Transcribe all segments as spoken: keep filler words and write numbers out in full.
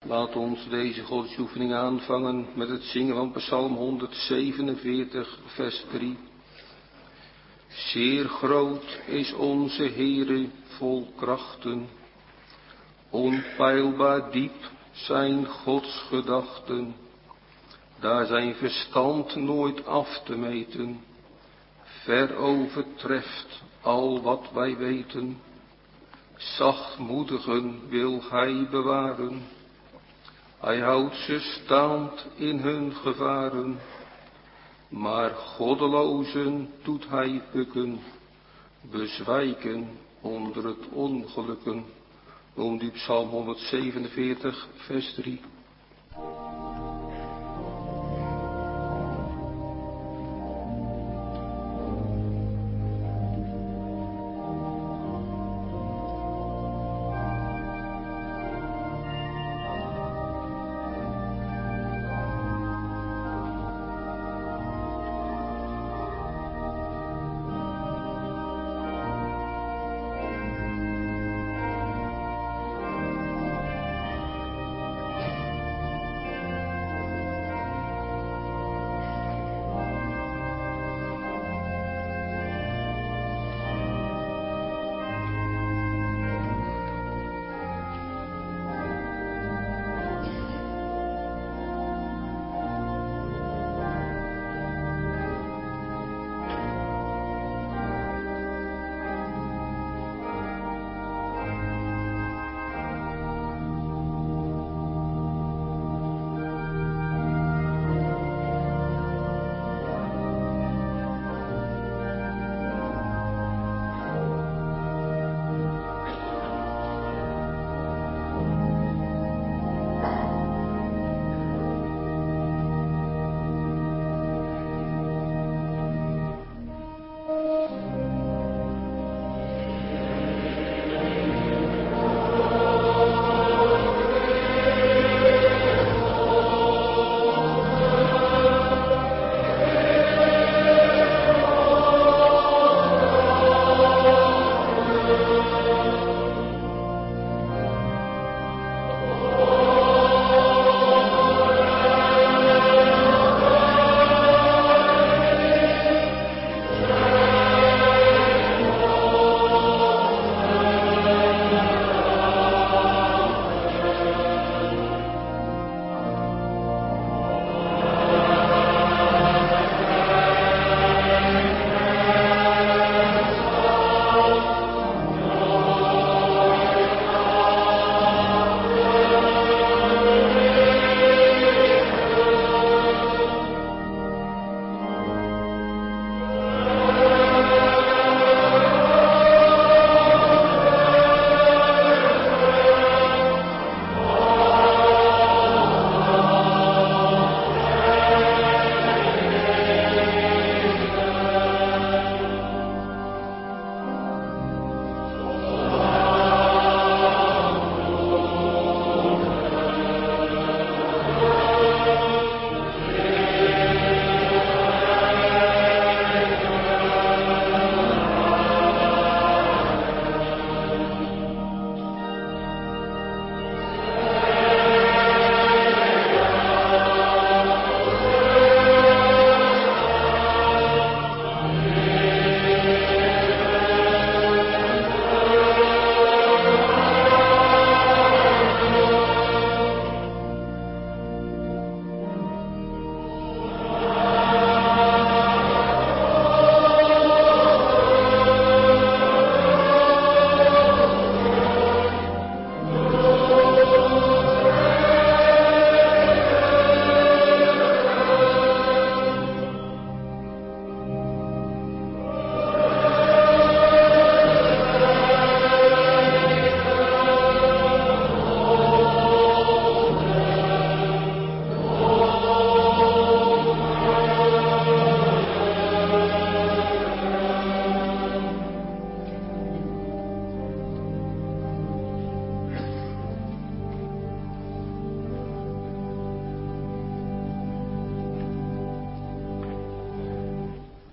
Laat ons deze godsdienstoefening aanvangen met het zingen van Psalm honderdzevenenveertig, vers drie. Zeer groot is onze Heere vol krachten, onpeilbaar diep zijn Gods gedachten, daar zijn verstand nooit af te meten, ver overtreft al wat wij weten. Zachtmoedigen wil Hij bewaren, Hij houdt ze staand in hun gevaren, maar goddelozen doet Hij bukken, bezwijken onder het ongelukken. Noemt u Psalm honderdzevenenveertig, vers drie.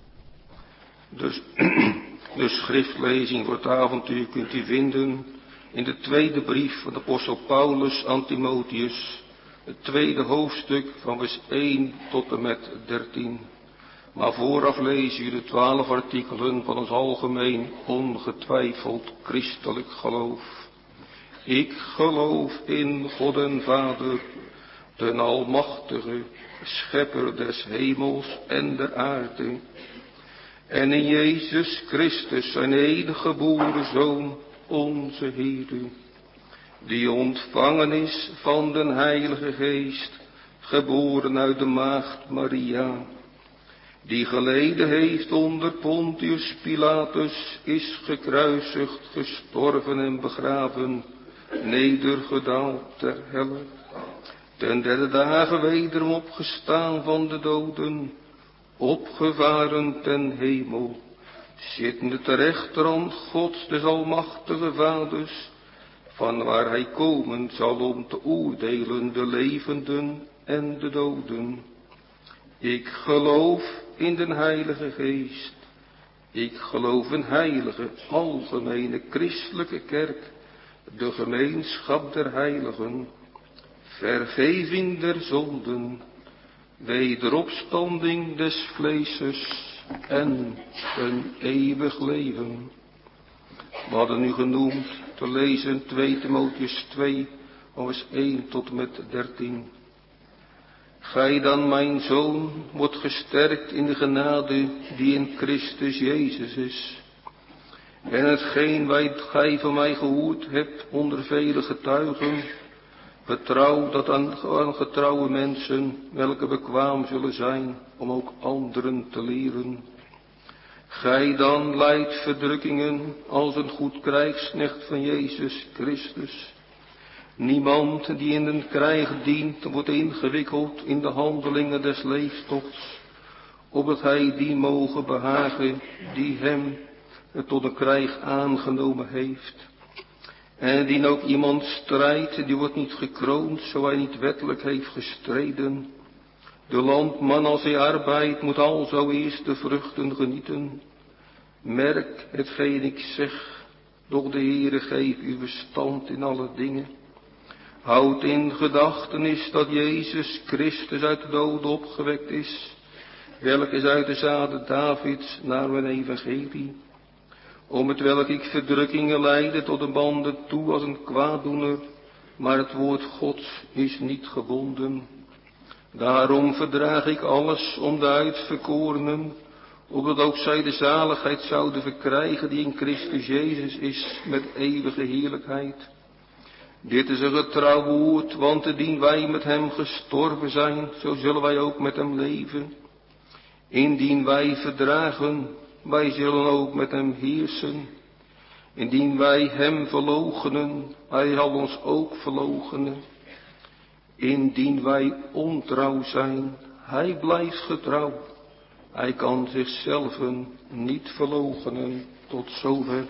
Dus de schriftlezing voor het avontuur kunt u vinden in de tweede brief van de apostel Paulus aan Timotheus, het tweede hoofdstuk van vers één tot en met dertien. Maar vooraf lezen jullie de twaalf artikelen van ons algemeen ongetwijfeld christelijk geloof. Ik geloof in God en Vader, den Almachtige, Schepper des hemels en der aarde, en in Jezus Christus, zijn enige geboren Zoon, onze Heere, die ontvangen is van den Heilige Geest, geboren uit de maagd Maria, die geleden heeft onder Pontius Pilatus, is gekruisigd, gestorven en begraven, nedergedaald ter helle, ten derde dagen wederom opgestaan van de doden, opgevaren ten hemel, zittende ter rechterhand Gods des almachtige Vaders, van waar hij komen zal om te oordelen de levenden en de doden. Ik geloof in den Heilige Geest. Ik geloof in heilige, algemene, christelijke kerk, de gemeenschap der heiligen, vergeving der zonden, wederopstanding des vleeses en een eeuwig leven. We hadden nu genoemd te lezen twee Timotheus twee, vers één tot en met dertien. Gij dan, mijn zoon, wordt gesterkt in de genade die in Christus Jezus is. En hetgeen wij, gij van mij gehoord hebt onder vele getuigen, vertrouw dat aan, aan getrouwe mensen, welke bekwaam zullen zijn om ook anderen te leren. Gij dan lijdt verdrukkingen als een goed krijgsknecht van Jezus Christus. Niemand die in een krijg dient, wordt ingewikkeld in de handelingen des leeftochts, opdat hij die mogen behagen die hem tot een krijg aangenomen heeft. En indien ook iemand strijdt, die wordt niet gekroond, zo hij niet wettelijk heeft gestreden. De landman als hij arbeidt, moet alzo eerst de vruchten genieten. Merk hetgeen ik zeg, doch de Heere geeft u verstand in alle dingen. Houd in gedachtenis dat Jezus Christus uit de doden opgewekt is, welk is uit de zaden Davids naar mijn evangelie, om het welk ik verdrukkingen leidde tot de banden toe als een kwaaddoener, maar het woord Gods is niet gebonden. Daarom verdraag ik alles om de uitverkorenen, opdat ook zij de zaligheid zouden verkrijgen die in Christus Jezus is, met eeuwige heerlijkheid. Dit is een getrouw woord, want indien wij met hem gestorven zijn, zo zullen wij ook met hem leven. Indien wij verdragen, wij zullen ook met hem heersen. Indien wij hem verloochenen, hij zal ons ook verloochenen. Indien wij ontrouw zijn, hij blijft getrouw. Hij kan zichzelf niet verloochenen. Tot zover.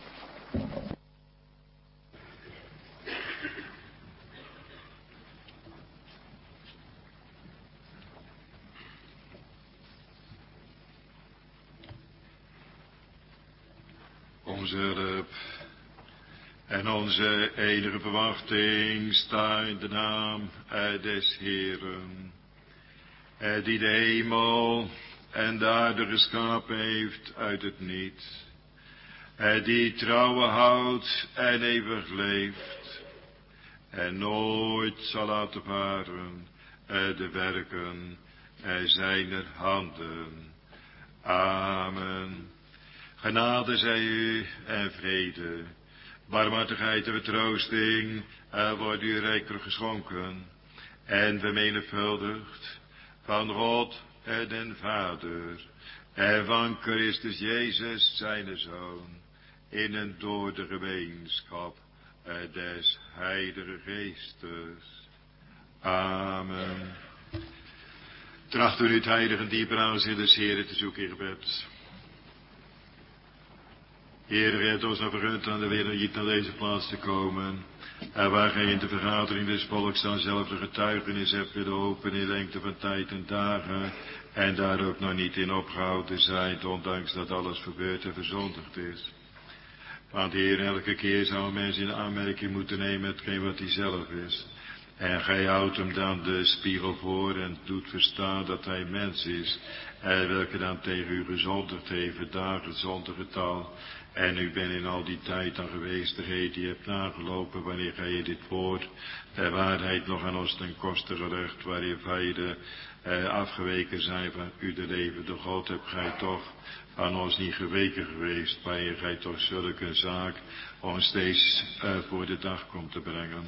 Onze hulp en onze enige verwachting staat in de naam des Heeren, die de hemel en de aarde geschapen heeft uit het niets, die trouwen houdt en eeuwig leeft, en nooit zal laten varen de werken zijner handen. Amen. Genade zij u en vrede, barmhartigheid en vertroosting wordt u rijkelijk geschonken en vermenigvuldigd van God en den Vader en van Christus Jezus zijn Zoon, in en door de gemeenschap des Heilige Geestes. Amen. Tracht u nu het heilige dieper aanzien des Heren te zoeken in gebed. Heer, u hebt ons nou vergund aan de wereld niet naar deze plaats te komen. En waar gij in de vergadering des volks dan zelf de getuigenis hebt willen openen in lengte van tijd en dagen. En daar ook nog niet in opgehouden zijt, ondanks dat alles verbeurd en verzondigd is. Want Heer, elke keer zou een mens in aanmerking moeten nemen hetgeen wat hij zelf is. En gij houdt hem dan de spiegel voor en doet verstaan dat hij mens is. En welke dan tegen u gezondigd heeft, dagen zonder getal. En u bent in al die tijd dan geweest, degene die hebt nagelopen, wanneer gij in dit woord der waarheid nog aan ons ten koste gelegd, waarin vijanden eh, afgeweken zijn van u de levende God, hebt gij toch van ons niet geweken geweest, wanneer gij toch zulke zaak ons steeds eh, voor de dag komt te brengen.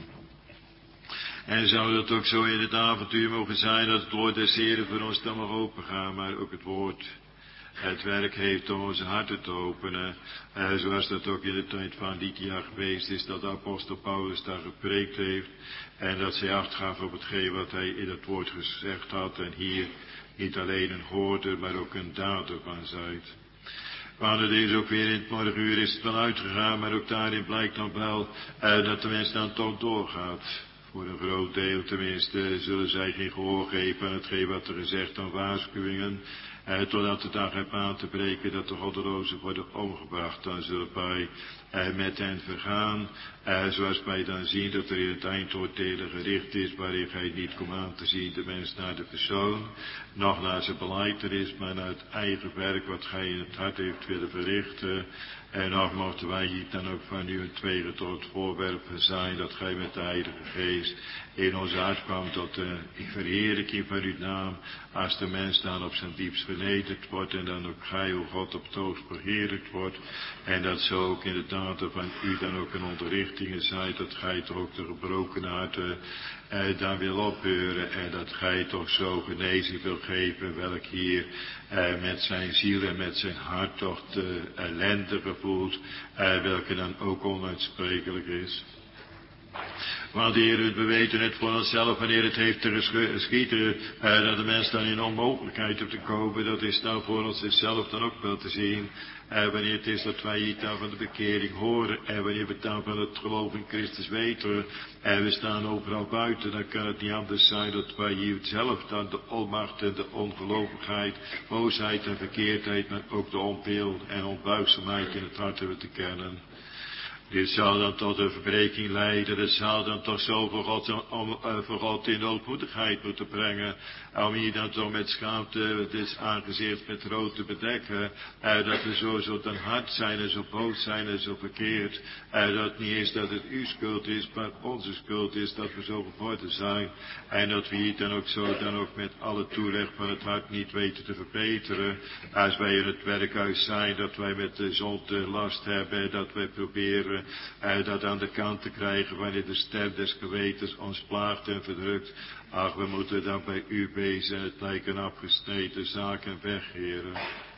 En zou dat ook zo in het avontuur mogen zijn, dat het woord des Heren voor ons dan mag opengaan, maar ook het woord het werk heeft om onze harten te openen, eh, zoals dat ook in de tijd van Lydia geweest is, dat de apostel Paulus daar gepreekt heeft, en dat zij acht gaf op hetgeen wat hij in het woord gezegd had, en hier niet alleen een hoorder, maar ook een dader van zijt. Want het is ook weer in het morgenuur is het wel uitgegaan, maar ook daarin blijkt dan wel eh, dat de mens dan toch doorgaat. Voor een groot deel tenminste zullen zij geen gehoor geven aan hetgeen wat er gezegd aan waarschuwingen. Eh, totdat de dag heb aan te breken dat de goddelozen worden omgebracht. Dan zullen wij eh, met hen vergaan. Eh, zoals wij dan zien dat er in het eindoordelen gericht is. Waarin gij niet komt aan te zien de mens naar de persoon. Nog naar zijn belijdenis, maar naar het eigen werk wat gij in het hart heeft willen verrichten. En nog mochten wij hier dan ook van u een tweede tot voorwerp zijn. Dat gij met de Heilige Geest in ons hart kwam tot de verheerlijking van uw naam. Als de mens dan op zijn diepst vernederd wordt. En dan ook gij, o God, op het hoogst verheerlijkt wordt. En dat zo ook in de daden van u dan ook een onderrichtingen zijt. Dat gij toch ook de gebroken harten eh, dan wil opheuren. En dat gij toch zo genezing wil geven. Welk hier eh, met zijn ziel en met zijn hart toch de ellende gevoelt. Eh, welke dan ook onuitsprekelijk is. Want Heer, we weten het voor onszelf, wanneer het heeft te geschieden, eh, dat de mens dan in onmogelijkheid heeft te komen, dat is nou voor ons zelf dan ook wel te zien. Eh, wanneer het is dat wij hier dan van de bekering horen, en wanneer we dan van het geloof in Christus weten, en we staan overal buiten, dan kan het niet anders zijn dat wij hier zelf dan de onmacht en de ongelovigheid, boosheid en verkeerdheid, maar ook de onwil en onbuigzaamheid in het hart hebben te kennen. Dit zal dan tot een verbreking leiden. Het zal dan toch zo voor God, om, uh, voor God in ootmoedigheid moeten brengen. Om hier dan toch met schaamte dit aangezicht met rood te bedekken. Uh, dat we zo, zo dan hard zijn en zo boos zijn en zo verkeerd. Uh, dat het niet is dat het uw schuld is, maar onze schuld is dat we zo geworden zijn. En dat we hier dan ook zo dan ook met alle toeleg van het hart niet weten te verbeteren. Als wij in het werkhuis zijn, dat wij met de zonde last hebben. Dat wij proberen Uh, dat aan de kant te krijgen wanneer de ster des gewetens ons plaagt en verdrukt. Ach, we moeten dan bij u wezen, het lijkt een afgesneden zaak en weg, heren.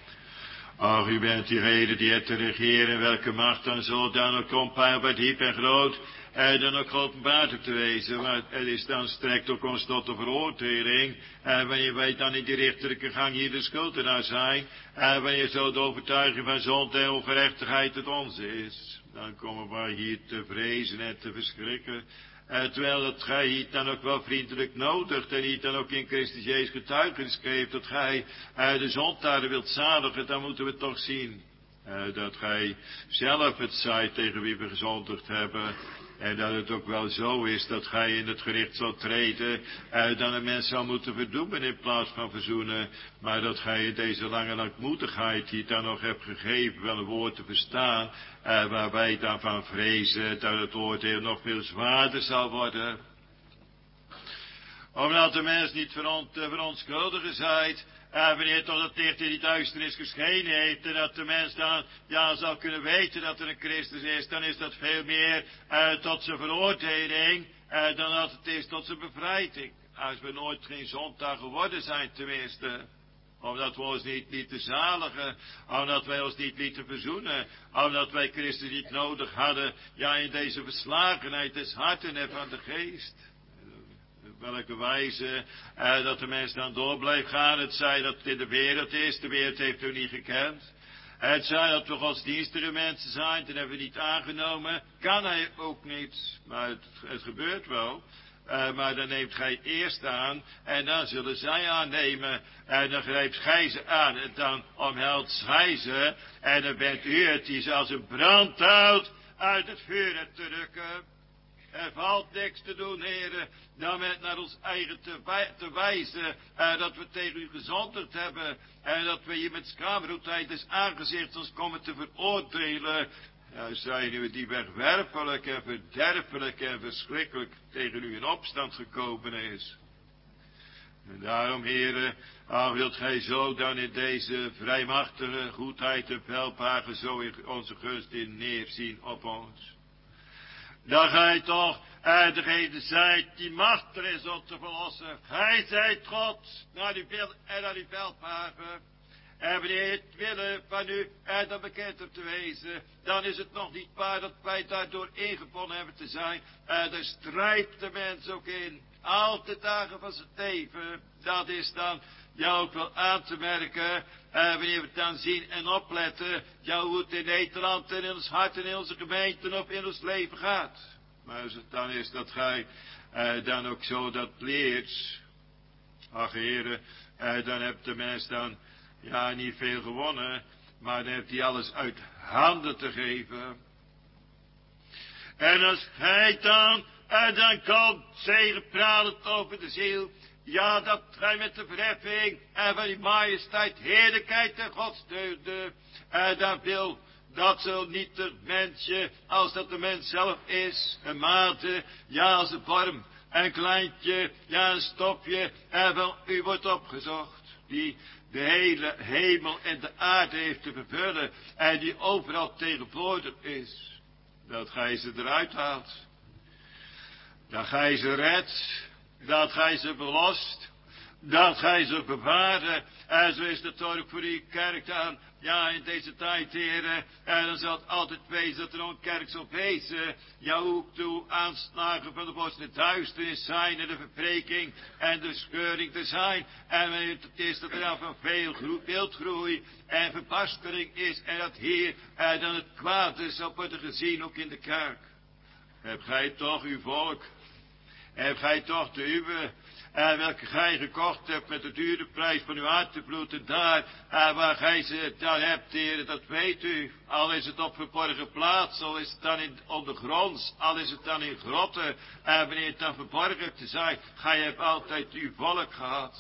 Ach, u bent diegene die het te regeren, welke macht dan zo dan ook onpeilbaar diep en groot, en dan ook openbaar te wezen. Maar het is dan strekt ook ons tot de veroordeling, en wanneer wij dan in die richterlijke gang hier de schuldenaar zijn, en wanneer zo de overtuiging van zonde en ongerechtigheid het onze is. Dan komen wij hier te vrezen en te verschrikken. Uh, terwijl dat gij hier dan ook wel vriendelijk nodigt. En hier dan ook in Christus Jezus getuigenis geeft. Dat gij uh, de zondaren wilt zadigen. Dan moeten we toch zien. Uh, dat gij zelf het zijt tegen wie we gezondigd hebben. En dat het ook wel zo is dat gij in het gericht zult treden. Uh, dan een mens zou moeten verdoemen in plaats van verzoenen. Maar dat gij in deze lange langmoedigheid die dan nog hebt gegeven wel een woord te verstaan. Uh, waar wij dan van vrezen dat het oordeel nog veel zwaarder zal worden. Omdat de mens niet veront, verontschuldigen zijt. Uh, wanneer toch het licht in die duisternis geschenen heeft. En dat de mens dan ja zal kunnen weten dat er een Christus is. Dan is dat veel meer uh, tot zijn veroordeling. Uh, dan dat het is tot zijn bevrijding. Als we nooit geen zondag geworden zijn tenminste. Omdat we ons niet lieten zaligen. Omdat wij ons niet lieten verzoenen. Omdat wij Christus niet nodig hadden. Ja, in deze verslagenheid des harten en van de geest. Welke wijze eh, dat de mens dan door blijft gaan. Het zij dat het in de wereld is. De wereld heeft u niet gekend. Het zij dat we godsdienstige mensen zijn. Dat hebben we niet aangenomen. Kan hij ook niet. Maar het, het gebeurt wel. Uh, maar dan neemt gij eerst aan en dan zullen zij aannemen. En dan grijpt gij ze aan en dan omhelst gij ze. En dan bent u het die ze als een brandhout uit het vuur hebt te rukken. Er valt niks te doen, heren, dan met naar ons eigen te, wij, te wijzen. Uh, dat we tegen u gezonderd hebben. En dat we je met schaamroetheid des aangezichts ons komen te veroordelen. Ja, zijn u die wegwerpelijk en verderfelijk en verschrikkelijk tegen u in opstand gekomen is. En daarom, heren, al wilt gij zo dan in deze vrijmachtige goedheid en welbehagen zo in onze gunst in neerzien op ons. Dan gij toch uit degene zijt die machtig is om te verlossen. Gij zijt God naar die wil en naar die welbehagen. En wanneer het willen van u en dan bekend hebt te wezen, dan is het nog niet waar dat wij daardoor ingebonden hebben te zijn. En daar strijdt de mens ook in. Al de dagen van zijn leven. Dat is dan jou ook wel aan te merken. En wanneer we het dan zien en opletten, jou hoe het in Nederland en in ons hart en in onze gemeente of in ons leven gaat. Maar als het dan is dat gij eh, dan ook zo dat leert. Ach heren, eh, dan hebt de mens dan ja, niet veel gewonnen, maar dan heeft hij alles uit handen te geven. En als gij dan, en dan komt zegepralend over de ziel, ja, dat gij met de verheffing en van die majesteit, heerlijkheid en godsdeugde, en dan wil dat zo niet het mensje, als dat de mens zelf is, een mate, ja, als een vorm, een kleintje, ja, een stofje, en van u wordt opgezocht, die de hele hemel en de aarde heeft te vervullen en die overal tegenwoordig is, dat gij ze eruit haalt, dat gij ze redt, dat gij ze verlost, dat gij ze bewaart, en zo is het ook voor uw kerk dan, ja, in deze tijd, heren, en dan zal het altijd wezen dat er een kerk zal wezen, ja, ook toe aanslagen van de borst in het duisternis zijn, en de verbreking en de scheuring te zijn, en wanneer het is dat er dan van veel wildgroei en verbastering is, en dat hier, en dan het kwaad is, zal worden gezien ook in de kerk. Heb gij toch uw volk, heb gij toch de uwe, en welke gij gekocht hebt met de dure prijs van uw hartebloed, en daar, en waar gij ze dan hebt, heren, dat weet u. Al is het op verborgen plaats, al is het dan in ondergronds, al is het dan in grotten, en wanneer het dan verborgen hebt te zijn, gij hebt altijd uw volk gehad.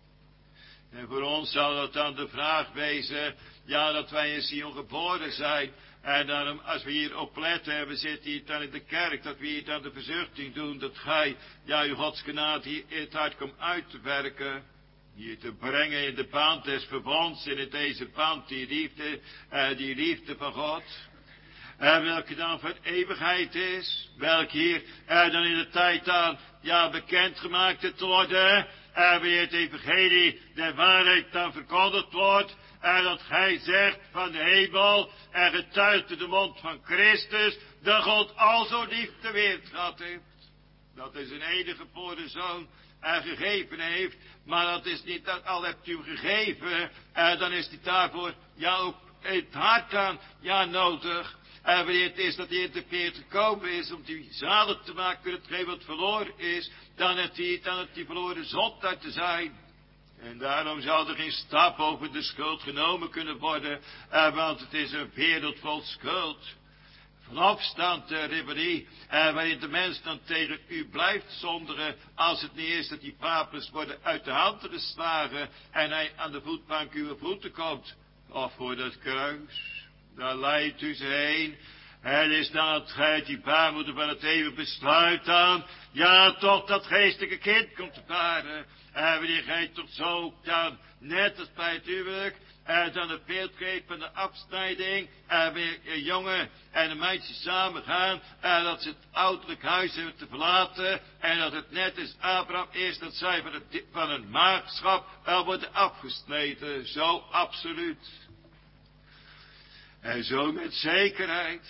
En voor ons zal dat dan de vraag wezen, ja, dat wij in Sion geboren zijn. En daarom, als we hier op letten, we zitten hier dan in de kerk, dat we hier dan de verzuchting doen, dat gij, ja, uw Gods genade hier in het hart komt uit te werken. Hier te brengen in de band des verbonds, en in deze band die liefde, uh, die liefde van God. En welke dan van eeuwigheid is, welke hier uh, dan in de tijd dan, ja, bekendgemaakt te worden, en wanneer het evangelie der waarheid dan verkondigd wordt, en dat gij zegt van de hemel, en getuigt de mond van Christus, dat God al zo lief de wereld gehad heeft. Dat hij zijn enige geboren zoon en gegeven heeft, maar dat is niet dat al hebt u gegeven, en dan is hij daarvoor, ja, ook in het hart aan, ja, nodig. En wanneer het is dat hij in de peer gekomen is om die zalig te maken, hetgeen wat verloren is, dan heeft hij, dan heeft die verloren zondaar te zijn. En daarom zou er geen stap over de schuld genomen kunnen worden, eh, want het is een wereld vol schuld. Van opstand, de rebellie, eh, waarin de mens dan tegen u blijft zonderen, als het niet is dat die papers worden uit de handen geslagen en hij aan de voetbank uw voeten komt, of voor dat kruis. Daar leidt u ze heen. Het is dan het gij die baarmoeder van het eeuwig besluit aan, ja, toch dat geestelijke kind komt te baren. En wanneer gij toch zo dan, net als bij het huwelijk, en dan het beeld geeft van de afsnijding, en weer een jongen en een meisje samen gaan, en dat ze het ouderlijk huis hebben te verlaten, en dat het net is Abraham is, dat zij van, het, van een maagschap wel worden afgesneden, zo absoluut. En zo met zekerheid,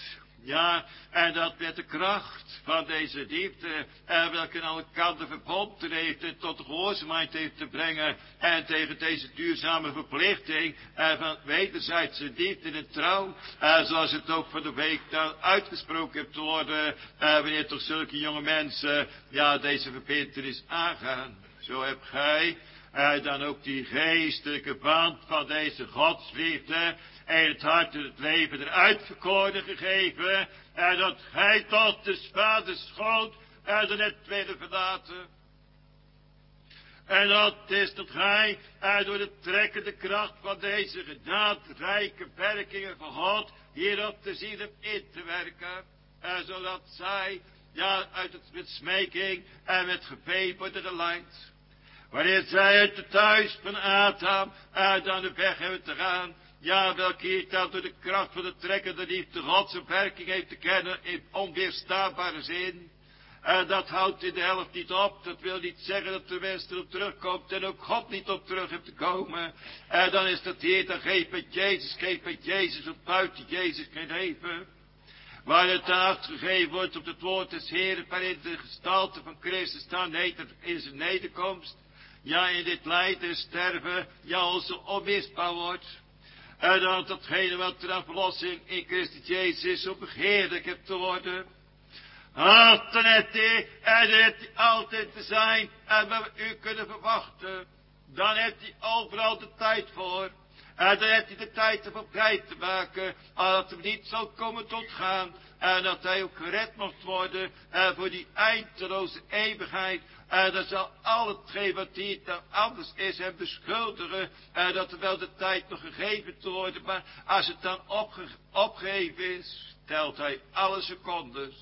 Ja, en dat met de kracht van deze liefde, en welke aan alle kanten verbonden heeft en tot de gehoorzaamheid heeft te brengen, en tegen deze duurzame verplichting, en van wederzijdse liefde en trouw, en zoals het ook van de week dan uitgesproken hebt te worden, en wanneer toch zulke jonge mensen, ja, deze verbintenis aangaan. Zo hebt gij, en dan ook die geestelijke band van deze godsliefde, en het hart en het leven eruit verkoren gegeven, en dat gij tot de vaders schoot, en er net willen verlaten. En dat is dat gij, en door de trekkende kracht van deze genaadrijke werkingen van God, hierop te zien hebt in te werken, en zodat zij, ja, uit het met smeking en met gebed worden geleid. Wanneer zij uit het thuis van Adam uit aan de weg hebben te gaan, ja, welke hier dan door de kracht van de trekkende liefde God zijn werking heeft te kennen in onweerstaanbare zin. En dat houdt in de helft niet op. Dat wil niet zeggen dat de mens erop terugkomt en ook God niet op terug heeft te komen. En dan is dat hier, dan geeft met Jezus, geeft met Jezus, want buiten Jezus geen leven. Waar het dan afgegeven wordt op het woord des Heeren, waarin de gestalte van Christus dan heet in zijn nederkomst. Ja, in dit lijden en sterven, ja, onze onmisbaar wordt. En dat datgene wat de verlossing in Christus Jezus is, zo begeerlijk hebt te worden. Ah, dan heeft hij, en dan heeft hij altijd te zijn, en we u kunnen verwachten. Dan heeft hij overal de tijd voor. En dan heeft hij de tijd ervoor vrij te maken, dat hij niet zal komen tot gaan. En dat hij ook gered mocht worden, en voor die eindeloze eeuwigheid. En dat zal al hetgeen wat hier dan anders is hem beschuldigen. En dat er wel de tijd nog gegeven te worden. Maar als het dan opge opgegeven is, telt hij alle secondes.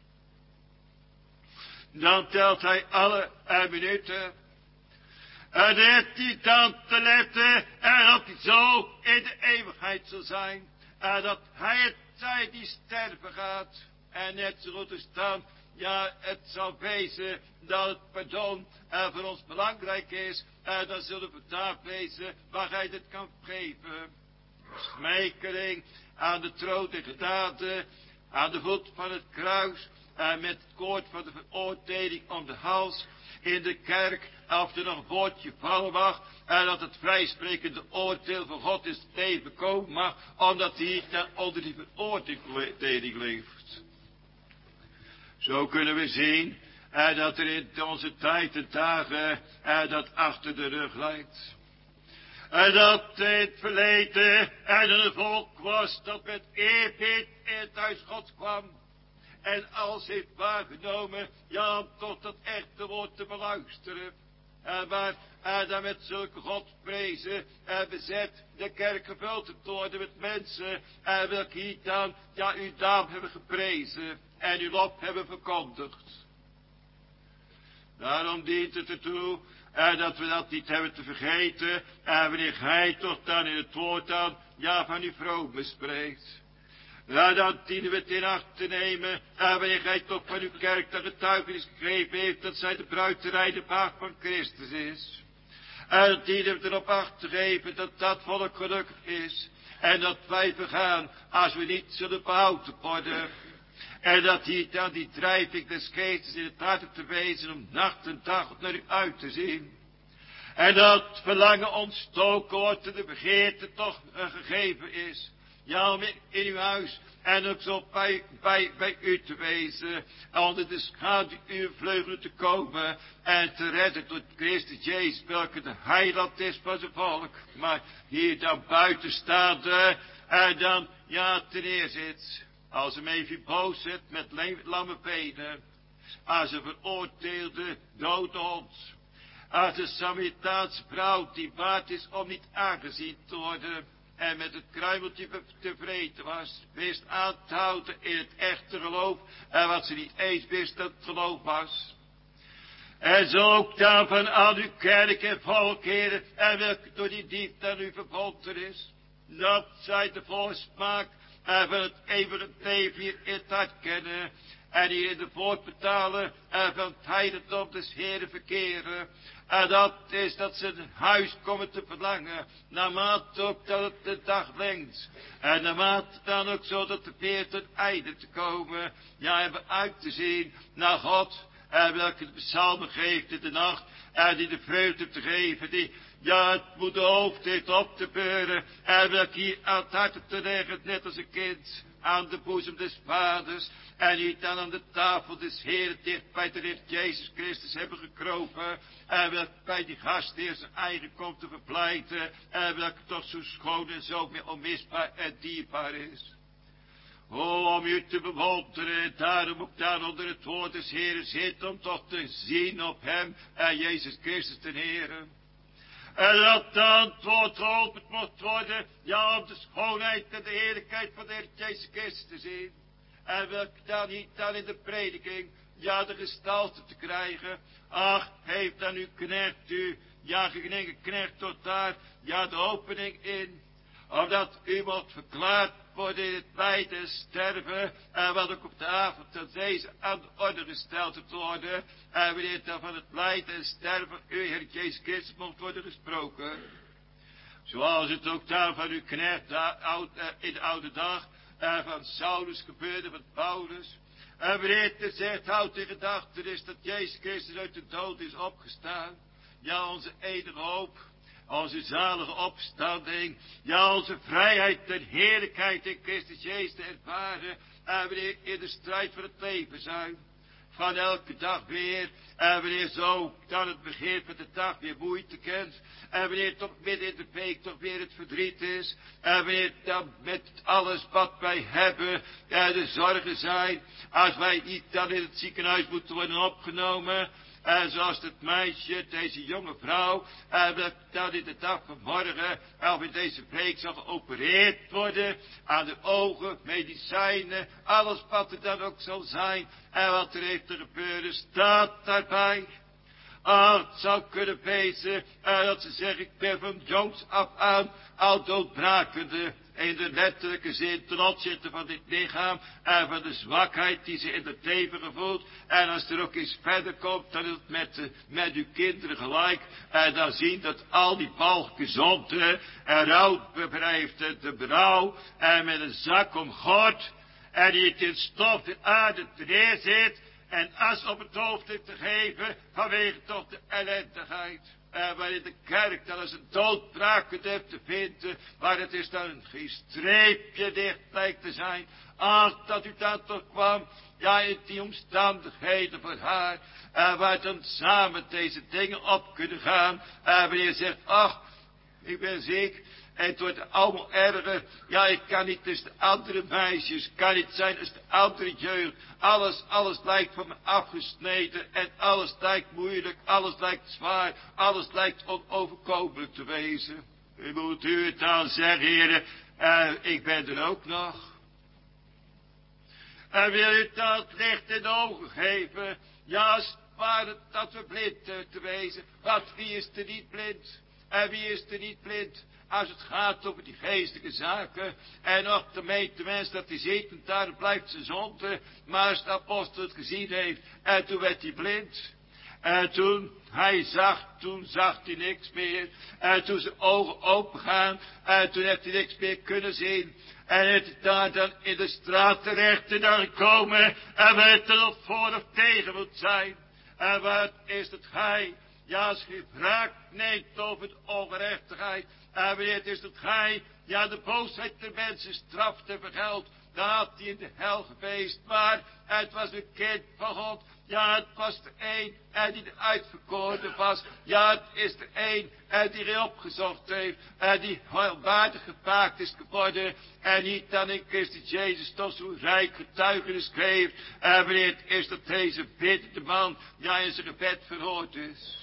Dan telt hij alle uh, minuten. En dan heeft hij dan te letten. En dat hij zo in de eeuwigheid zal zijn. En dat hij het zij die sterven gaat. En net zo goed is dan. Ja, het zal wezen dat het pardon uh, voor ons belangrijk is. En uh, dan zullen we daar wezen waar hij dit kan geven. Smekeling aan de troon der genade. Aan de voet van het kruis. En uh, met het koord van de veroordeling om de hals. In de kerk, of er nog een woordje vallen mag. En dat het vrijsprekende oordeel van God is het leven komen mag. Omdat hij dan onder die veroordeling leeft. Zo kunnen we zien eh, dat er in onze tijd en dagen eh, dat achter de rug lijkt. En dat in het verleden en een volk was dat met eerbied in het huis Gods kwam. En alles heeft waargenomen, ja, om tot dat echte woord te beluisteren. En waar en dan met zulke Godprezen en bezet de kerk gevuld te worden met mensen. En welke hier dan, ja, uw naam hebben geprezen. En uw lof hebben verkondigd. Daarom dient het ertoe. En dat we dat niet hebben te vergeten. En wanneer gij toch dan in het woord dan, ja, van uw vrome spreekt. Ja, dan dienen we het in acht te nemen. En wanneer gij toch van uw kerk de getuigenis gegeven heeft dat zij de bruiderij de maagd van Christus is. En dan dienen we erop acht te geven dat dat volk gelukkig is. En dat wij vergaan als we niet zullen behouden worden. En dat hier dan die drijving des geestes in het hart te wezen om nacht en dag naar u uit te zien. En dat verlangen ontstoken wordt en de begeerte toch uh, gegeven is. Ja, om in uw huis en ook zo bij, bij, bij u te wezen. Onder de schaduw uw vleugelen te komen. En te redden door Christus Jezus, welke de heiland is van zijn volk. Maar hier dan buiten staande en dan, ja, ten neerzit. Als een Mephibosheth met lamme benen. Als een veroordeelde dode hond. Als een Samaritaanse vrouw die waard is om niet aangezien te worden. En met het kruimeltje tevreden was. Wist aan te houden in het echte geloof. En wat ze niet eens wist dat het geloof was. En zo ook dan van al uw kerk en volk, heren. En welke door die diep aan u verbonden is. Dat zij de voorsmaak en van het eeuwige leven hier in het hart kennen. en die in de voortbetalen en van het heiligdom des Heeren verkeren. En dat is dat ze een huis komen te verlangen, naarmate ook dat het de dag lengt. En naarmate dan ook zo dat de weer ten einde te komen, ja, hebben uit te zien naar God, en welke de psalmen geeft in de nacht, en die de vreugde te geven, die, ja, het moede hoofd heeft op te beuren, en welke hier aan het hart te leggen, net als een kind, aan de boezem des vaders, en niet dan aan de tafel des Heeren dicht bij de Heer Jezus Christus hebben gekropen, en welke bij die gastheer zijn eigen komt te verpleiten, en welke toch zo schoon en zo meer onmisbaar en dierbaar is. O, om u te bewonderen, daarom ook daar onder het woord des Heeren zit, om toch te zien op hem en Jezus Christus ten Heeren. En dat dan het woord geopend mocht worden, ja, om de schoonheid en de heerlijkheid van de Heer Jezus Christus te zien. En welke dan niet dan in de prediking, ja, de gestalte te krijgen. Ach, heeft dan uw knecht u, ja, genegen knecht tot daar, ja, de opening in. Omdat u wordt verklaard worden in het lijden sterven, en wat ook op de avond dat deze aan de orde gesteld te worden, en wanneer dan van het lijden en sterven u, Heer Jezus Christus, mocht worden gesproken. Zoals het ook daar van uw knecht in de oude dag, en van Saulus gebeurde, van Paulus. En wanneer het zegt, houd in gedachten is dat Jezus Christus uit de dood is opgestaan. Ja, onze enige hoop, onze zalige opstanding, ja, onze vrijheid en heerlijkheid in Christus Jezus te ervaren, en wanneer in de strijd van het leven zijn, van elke dag weer, en wanneer zo dan het begin van de dag weer moeite kent, en wanneer toch midden in de week toch weer het verdriet is, en wanneer dan met alles wat wij hebben, en de zorgen zijn, als wij niet dan in het ziekenhuis moeten worden opgenomen, en zoals het meisje, deze jonge vrouw, en dat in de dag van morgen, of in deze week zal geopereerd worden, aan de ogen, medicijnen, alles wat er dan ook zal zijn, en wat er heeft te gebeuren, staat daarbij. Ah, het zou kunnen wezen, en dat ze zeggen, ik ben van jongs af aan al doodbrakende, in de letterlijke zin ten opzichte van dit lichaam en van de zwakheid die ze in het leven gevoelt. En als er ook eens verder komt, dan is het met, uh, met uw kinderen gelijk. En dan zien dat al die balgezonde en rouw bevrijft de brouw en met een zak omgord en die het in stof de aarde neerzet en as op het hoofd heeft te geven vanwege toch de ellendigheid. En waarin de kerk dan als een doodbrakend heeft te vinden, maar het is dan geen streepje dicht lijkt te zijn. Ach, dat u dan toch kwam, ja, in die omstandigheden voor haar, en waar dan samen deze dingen op kunnen gaan, en wanneer je zegt, ach, ik ben ziek, en het wordt allemaal erger. Ja, ik kan niet als de andere meisjes, kan niet zijn als de andere jeugd. Alles, alles lijkt van me afgesneden en alles lijkt moeilijk, alles lijkt zwaar, alles lijkt onoverkomelijk te wezen. U moet u het dan zeggen, heren, uh, ik ben er ook nog. En wil u dat het licht in de ogen geven? Ja, als het ware dat we blind te wezen. Want wie is er niet blind? En wie is er niet blind? Als het gaat over die geestelijke zaken. En nog de meent de mens dat hij ziet en daar blijft zijn zonde. Maar als de apostel het gezien heeft. En toen werd hij blind. En toen hij zag, toen zag hij niks meer. En toen zijn ogen opengaan. En toen heeft hij niks meer kunnen zien. En het is daar dan in de straat terecht en dan gekomen. En waar het er op voor of tegen moet zijn. En wat is het gij? Ja, als je wraak neemt over de ongerechtigheid. En wanneer het is dat gij, ja, de boosheid der mensen straft en vergeldt. Dan had hij in de hel geweest. Maar het was een kind van God. Ja, het was de een en die de uitverkoren was. Ja, het is de een en die hij opgezocht heeft. En die waardig gemaakt is geworden. En niet dan in Christus Jezus toch zo'n rijk getuigenis geeft. En wanneer het is dat deze biddende man, ja, in zijn gebed verhoord is.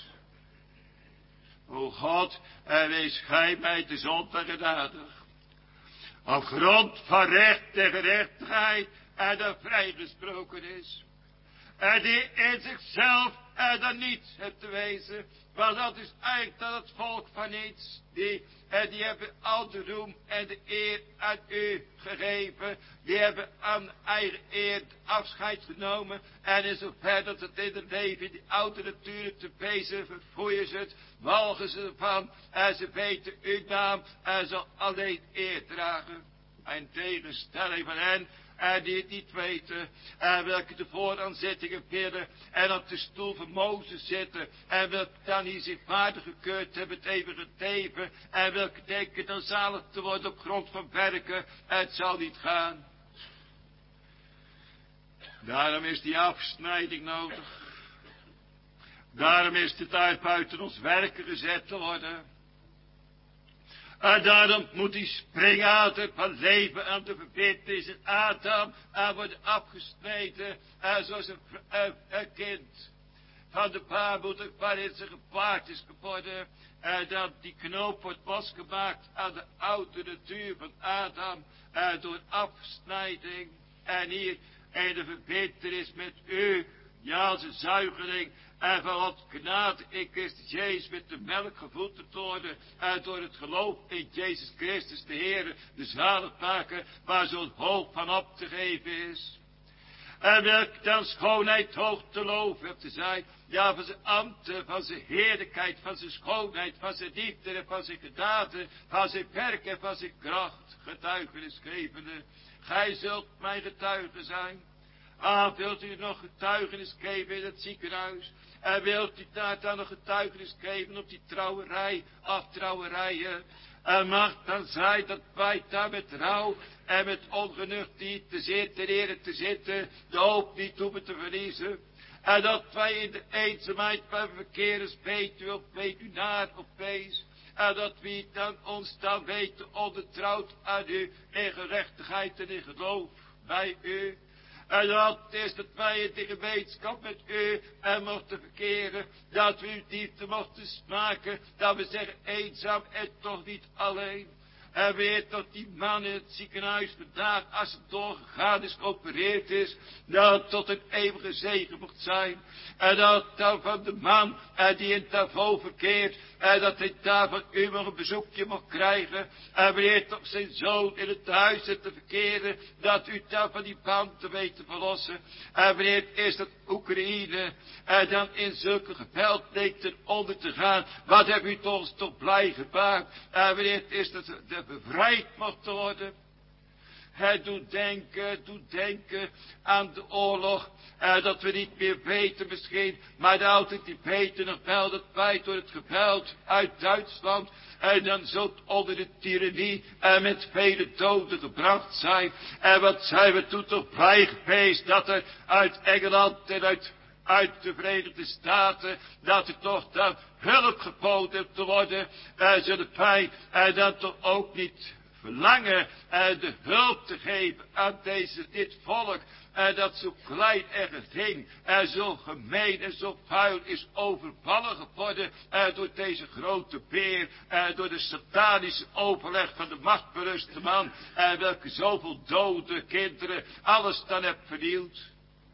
O God, en wees gij mij de zondag genadig. Op grond van recht en gerechtigheid en dat vrijgesproken is. En die in zichzelf en dan niets heeft te wezen. Maar dat is eigenlijk dat het volk van niets. Die, en die hebben al de roem en de eer aan u gegeven. Die hebben aan eigen eer afscheid genomen. En in zover dat het in het leven, die oude natuur te wezen, verfoeien ze het. Walgen ze ervan. En ze weten uw naam. En zal alleen eer dragen. En tegenstelling van hen. En die het niet weten. En welke de vooraanzittingen bidden. En op de stoel van Mozes zitten. En welke dan hier zich waardig gekeurd hebben het eeuwige leven. En welke denken dan zalig te worden op grond van werken. Het zal niet gaan. Daarom is die afsnijding nodig. Daarom is het uit buiten ons werken gezet te worden. En daarom moet die springader van leven aan de verbintenis in Adam en worden afgesneden. En zoals een, een, een kind van de baarmoeder waarin ze gepaard is geworden. En dat die knoop wordt losgemaakt aan de oude natuur van Adam. En door afsnijding. En hier in de verbintenis met u. Ja, als een zuigeling. En van wat genade in Christus Jezus met de melk gevoed te worden. En door het geloof in Jezus Christus de Heer, de zaligmaker, waar zo'n hoop van op te geven is. En welk dan schoonheid hoog te loven hebt te zijn. Ja, van zijn ambten, van zijn heerlijkheid, van zijn schoonheid, van zijn liefde en van zijn gedaten, van zijn werk en van zijn kracht. Getuigenisgevende, gij zult mijn getuige zijn. Ah, wilt u nog getuigenis geven in het ziekenhuis? En wilt u daar dan nog getuigenis geven op die trouwerij, aftrouwerijen? En mag dan zijn dat wij daar met rouw en met ongenucht niet te zitten, leren te zitten, de hoop niet hoeven te verliezen. En dat wij in de eenzaamheid van verkeerders weet u of weet u naar of wees. En dat we dan ons dan weten ondertrouwd aan u in gerechtigheid en in geloof bij u. En dat is dat wij in de gemeenschap met u en mochten verkeren. Dat we uw liefde mochten smaken. Dat we zeggen eenzaam en toch niet alleen. En weet dat die man in het ziekenhuis vandaag, als het doorgegaan is, geopereerd is, dat het tot een eeuwige zegen mocht zijn. En dat dan van de man en die in Tavo verkeert, en dat hij daar van u nog een bezoekje mocht krijgen. En wanneer toch zijn zoon in het huis zit te verkeren, dat u daar van die band te weet te verlossen. En wanneer is dat Oekraïne, en dan in zulke geweld leek ten onder te gaan, wat heb u toch ons toch blij gemaakt. En wanneer is dat de bevrijd mocht worden. Het doet denken, doet denken aan de oorlog. Eh, dat we niet meer weten misschien. Maar dat altijd die weten nog wel dat wij door het geweld uit Duitsland. En dan zo onder de tirannie en met vele doden gebracht zijn. En wat zijn we toen toch blij geweest dat er uit Engeland en uit... uit de Verenigde Staten, dat er toch dan hulp geboden te worden, en zullen wij en dan toch ook niet verlangen en de hulp te geven aan deze, dit volk, en dat zo klein en gering en zo gemeen en zo vuil is overvallen geworden en door deze grote beer en door de satanische overleg van de machtberuste man en welke zoveel dode kinderen alles dan heeft vernield.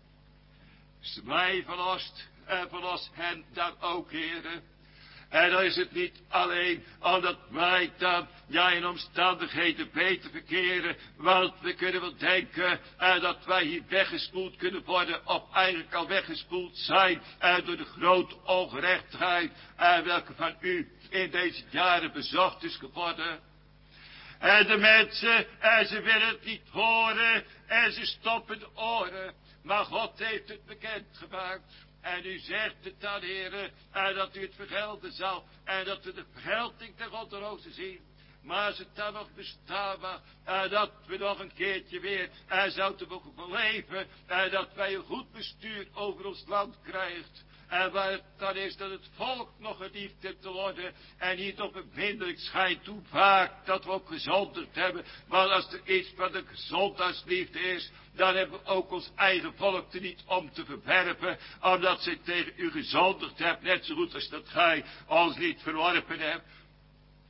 Dus mij verlost en verlost hen dan ook, heren. En dan is het niet alleen omdat wij dan, ja, in omstandigheden beter verkeren. Want we kunnen wel denken eh, dat wij hier weggespoeld kunnen worden. Of eigenlijk al weggespoeld zijn eh, door de grote ongerechtigheid. Eh, welke van u in deze jaren bezocht is geworden. En de mensen, en ze willen het niet horen. En ze stoppen de oren. Maar God heeft het bekendgemaakt. En u zegt het dan, heren, en dat u het vergelden zal. En dat we de vergelding ter goddeloze zien. Maar als het dan nog bestaan mag, en dat we nog een keertje weer, en zouden mogen beleven, en dat wij een goed bestuur over ons land krijgt. En waar het dan is dat het volk nog geliefd heeft te worden. En niet op een minderlijk schijnt toe vaak dat we ook gezondheid hebben. Maar als er iets van de gezondheidsliefde is, dan hebben we ook ons eigen volk er niet om te verwerpen. Omdat ze tegen u gezondigd hebt, net zo goed als dat gij ons niet verworpen hebt.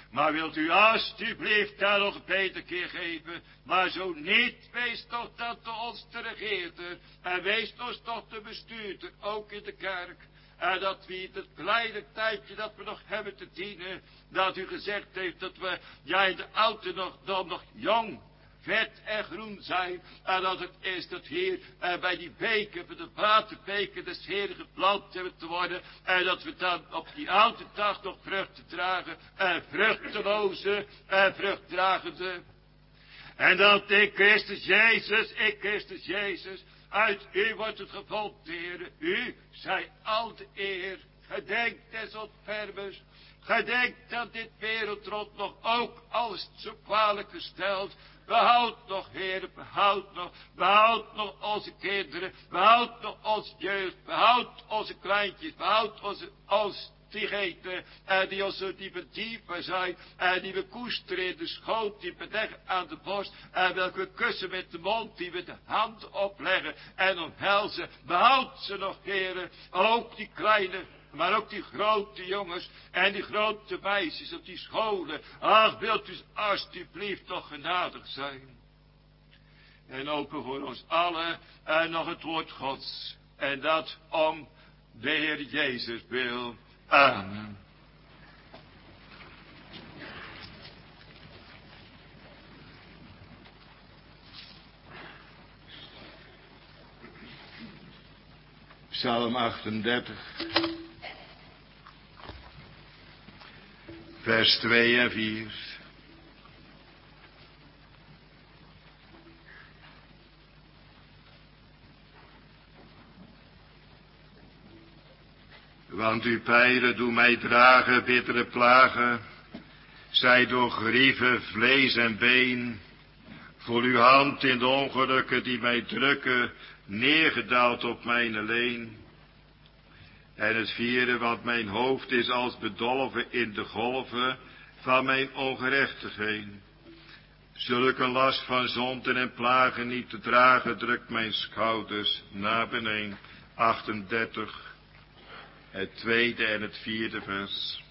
Maar wilt u alstublieft daar nog een beter keer geven. Maar zo niet, wees toch dat de ons te regeerder. En wees ons toch de bestuurder, ook in de kerk. En dat we in het kleine tijdje dat we nog hebben te dienen. Dat u gezegd heeft dat we, ja in de oude nog, dan nog jong, vet en groen zijn. En dat het is dat hier eh, bij die beken, bij de waterbeken des Heeren geplant hebben te worden. En dat we dan op die oude dag nog vruchten dragen. En vruchteloze en vruchtdragende. En dat in Christus Jezus, in Christus Jezus, uit u wordt het gevonden, Heer. U zij al de eer. Gedenk des ontfermers. Gedenk dat dit wereldrot nog ook alles zo kwalijk gesteld. Behoud nog, Heer, behoud nog. Behoud nog onze kinderen. Behoud nog onze jeugd. Behoud onze kleintjes. Behoud onze, ons diegenen en die ons die bedieven zijn en die we koesteren in de schoot, die beleggen aan de borst en welke we kussen met de mond, die we de hand opleggen en omhelzen. Behoud ze nog, heren, ook die kleine, maar ook die grote jongens en die grote meisjes op die scholen. Ach, wilt u alstublieft nog genadig zijn. En open voor ons allen en nog het woord Gods. En dat om de Heer Jezus wil. Amen. Psalm achtendertig. Vers twee en vier. Want uw pijlen doen mij dragen bittere plagen. Zij door grieven, vlees en been. Voor uw hand in de ongelukken die mij drukken, neergedaald op mijn leen. En het vierde, want mijn hoofd is als bedolven in de golven van mijn ongerechtigheid. Zulke last van zonden en plagen niet te dragen, drukt mijn schouders naar beneden. achtendertig. Het tweede en het vierde vers.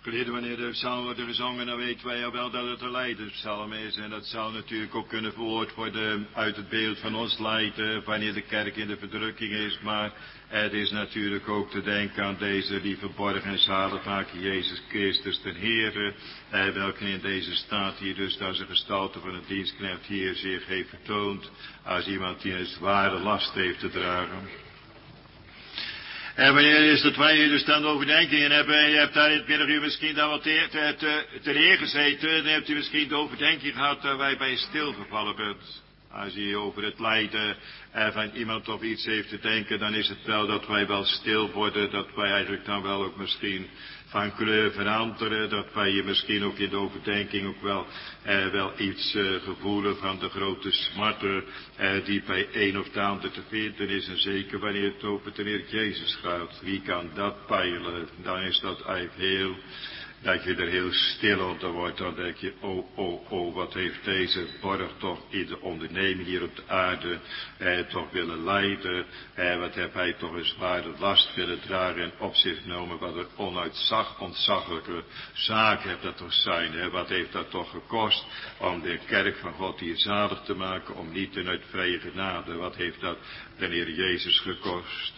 Gelieden, wanneer de psalm wordt gezongen, dan weten wij al wel dat het een lijdenspsalm is. En dat zou natuurlijk ook kunnen verwoord worden uit het beeld van ons lijden, wanneer de kerk in de verdrukking is. Maar het is natuurlijk ook te denken aan deze die verborgen en zaligmaker Jezus Christus, ten Heere, eh, welke in deze staat hier dus als een gestalte van een dienstknecht hier zich heeft vertoond, als iemand die een zware last heeft te dragen. En wanneer is dat wij hier dus dan overdenkingen hebben, en je hebt daar in het middaguur misschien dan wat te, te, te, te leer gezeten, dan hebt u misschien de overdenking gehad dat wij bij stilgevallen bent. Als je over het lijden eh, van iemand of iets heeft te denken, dan is het wel dat wij wel stil worden, dat wij eigenlijk dan wel ook misschien van kleur veranderen, dat wij je misschien ook in de overdenking ook wel, eh, wel iets eh, gevoelen van de grote smarten eh, die bij een of de ander te vinden is, en zeker wanneer het over de Heer Jezus gaat. Wie kan dat peilen? Dan is dat eigenlijk heel, dat je er heel stil onder wordt, dan denk je, oh, oh, oh, wat heeft deze borg toch in de onderneming hier op de aarde eh, toch willen leiden, eh, wat heb hij toch een zware last willen dragen en op zich genomen, wat een onuitzag, ontzaglijke zaak heeft dat toch zijn, hè? Wat heeft dat toch gekost om de kerk van God hier zalig te maken, om niet en uit vrije genade, wat heeft dat de Heer Jezus gekost?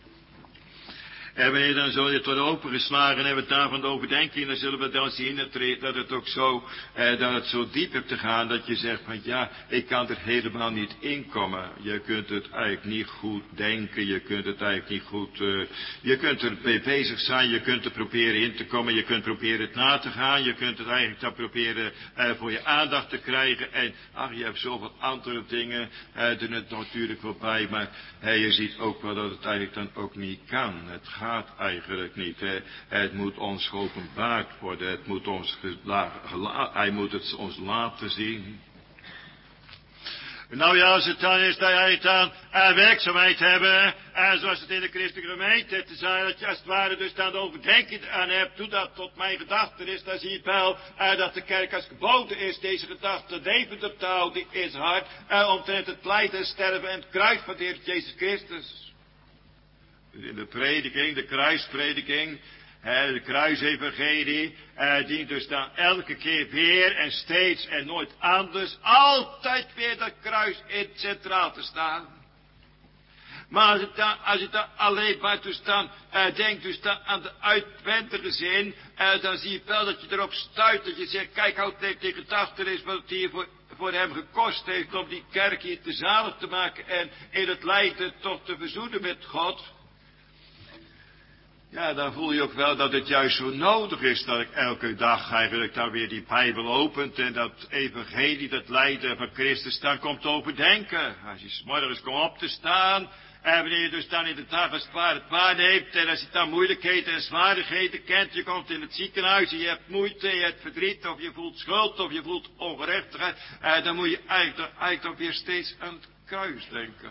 En wanneer dan zo dit wordt opengeslagen en we het daarvan de overdenking, dan zullen we dan zien dat, er, dat het ook zo, eh, dat het zo diep hebt te gaan, dat je zegt van ja, ik kan er helemaal niet in komen. Je kunt het eigenlijk niet goed denken, je kunt het eigenlijk niet goed, uh, je kunt er mee bezig zijn, je kunt er proberen in te komen, je kunt proberen het na te gaan, je kunt het eigenlijk dan proberen uh, voor je aandacht te krijgen. En ach, je hebt zoveel andere dingen, uh, er het natuurlijk voorbij, maar uh, je ziet ook wel dat het eigenlijk dan ook niet kan. Het gaat gaat eigenlijk niet. Hè. Het moet ons geopenbaard worden. Het moet ons gela, gela, hij moet het ons laten zien. Nou ja, als het dan is dat jij dan uh, werkzaamheid hebben, uh, zoals het in de christelijke gemeente te zijn, dat je als het ware dus dan de overdenking aan hebt, doe dat tot mijn gedachten is, dan zie je wel uh, dat de kerk als geboden is, deze gedachte levende taal, die is hard, uh, omtrent het lijden, sterven en het kruis van de Heer Jezus Christus. In de prediking, de kruisprediking, de kruisevangelie, eh, dient dus dan elke keer weer en steeds en nooit anders, altijd weer dat kruis in centraal te staan. Maar als, het dan, als je dan alleen maar dus dan, eh, denkt dus dan aan de uitwendige zin, eh, dan zie je wel dat je erop stuit, dat je zegt, kijk, houd tegen die gedachte is wat het hier voor, voor hem gekost heeft om die kerk hier te zalig te maken en in het lijden toch te verzoenen met God. Ja, dan voel je ook wel dat het juist zo nodig is dat ik elke dag eigenlijk dan weer die Bijbel opent en dat evangelie, dat lijden van Christus dan komt overdenken. Als je 's morgens komt op te staan en wanneer je dus dan in de dag als het ware het waarneemt en als je dan moeilijkheden en zwaardigheden kent, je komt in het ziekenhuis en je hebt moeite, je hebt verdriet of je voelt schuld of je voelt ongerechtigheid, eh, dan moet je eigenlijk, eigenlijk dan weer steeds aan het kruis denken.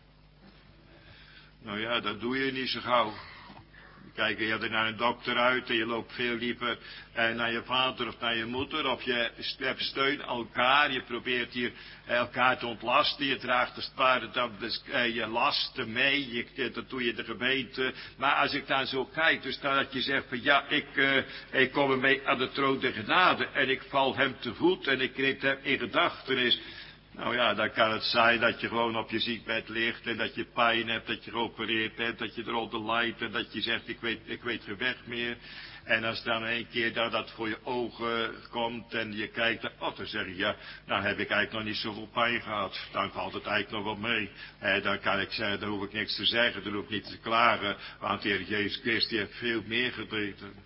Nou ja, dat doe je niet zo gauw. Kijk, je er naar een dokter uit en je loopt veel liever eh, naar je vader of naar je moeder. Of je hebt steun elkaar, je probeert hier elkaar te ontlasten. Je draagt als het ware dan dus, eh, je lasten mee, je, dat doe je de gemeente. Maar als ik dan zo kijk, dus dan dat je zegt van ja, ik, uh, ik kom ermee aan de troon der genade. En ik val hem te voet en ik neem hem in gedachtenis. Nou ja, dan kan het zijn dat je gewoon op je ziekbed ligt en dat je pijn hebt, dat je geopereerd bent, dat je eronder lijdt en dat je zegt, ik weet, ik weet geen weg meer. En als dan een keer dat, dat voor je ogen komt en je kijkt, oh, dan zeg je, ja, nou heb ik eigenlijk nog niet zoveel pijn gehad. Dan valt het eigenlijk nog wel mee. En dan kan ik zeggen, dan hoef ik niks te zeggen, dan hoef ik niet te klagen, want de Heer Jezus Christus die heeft veel meer gedaan.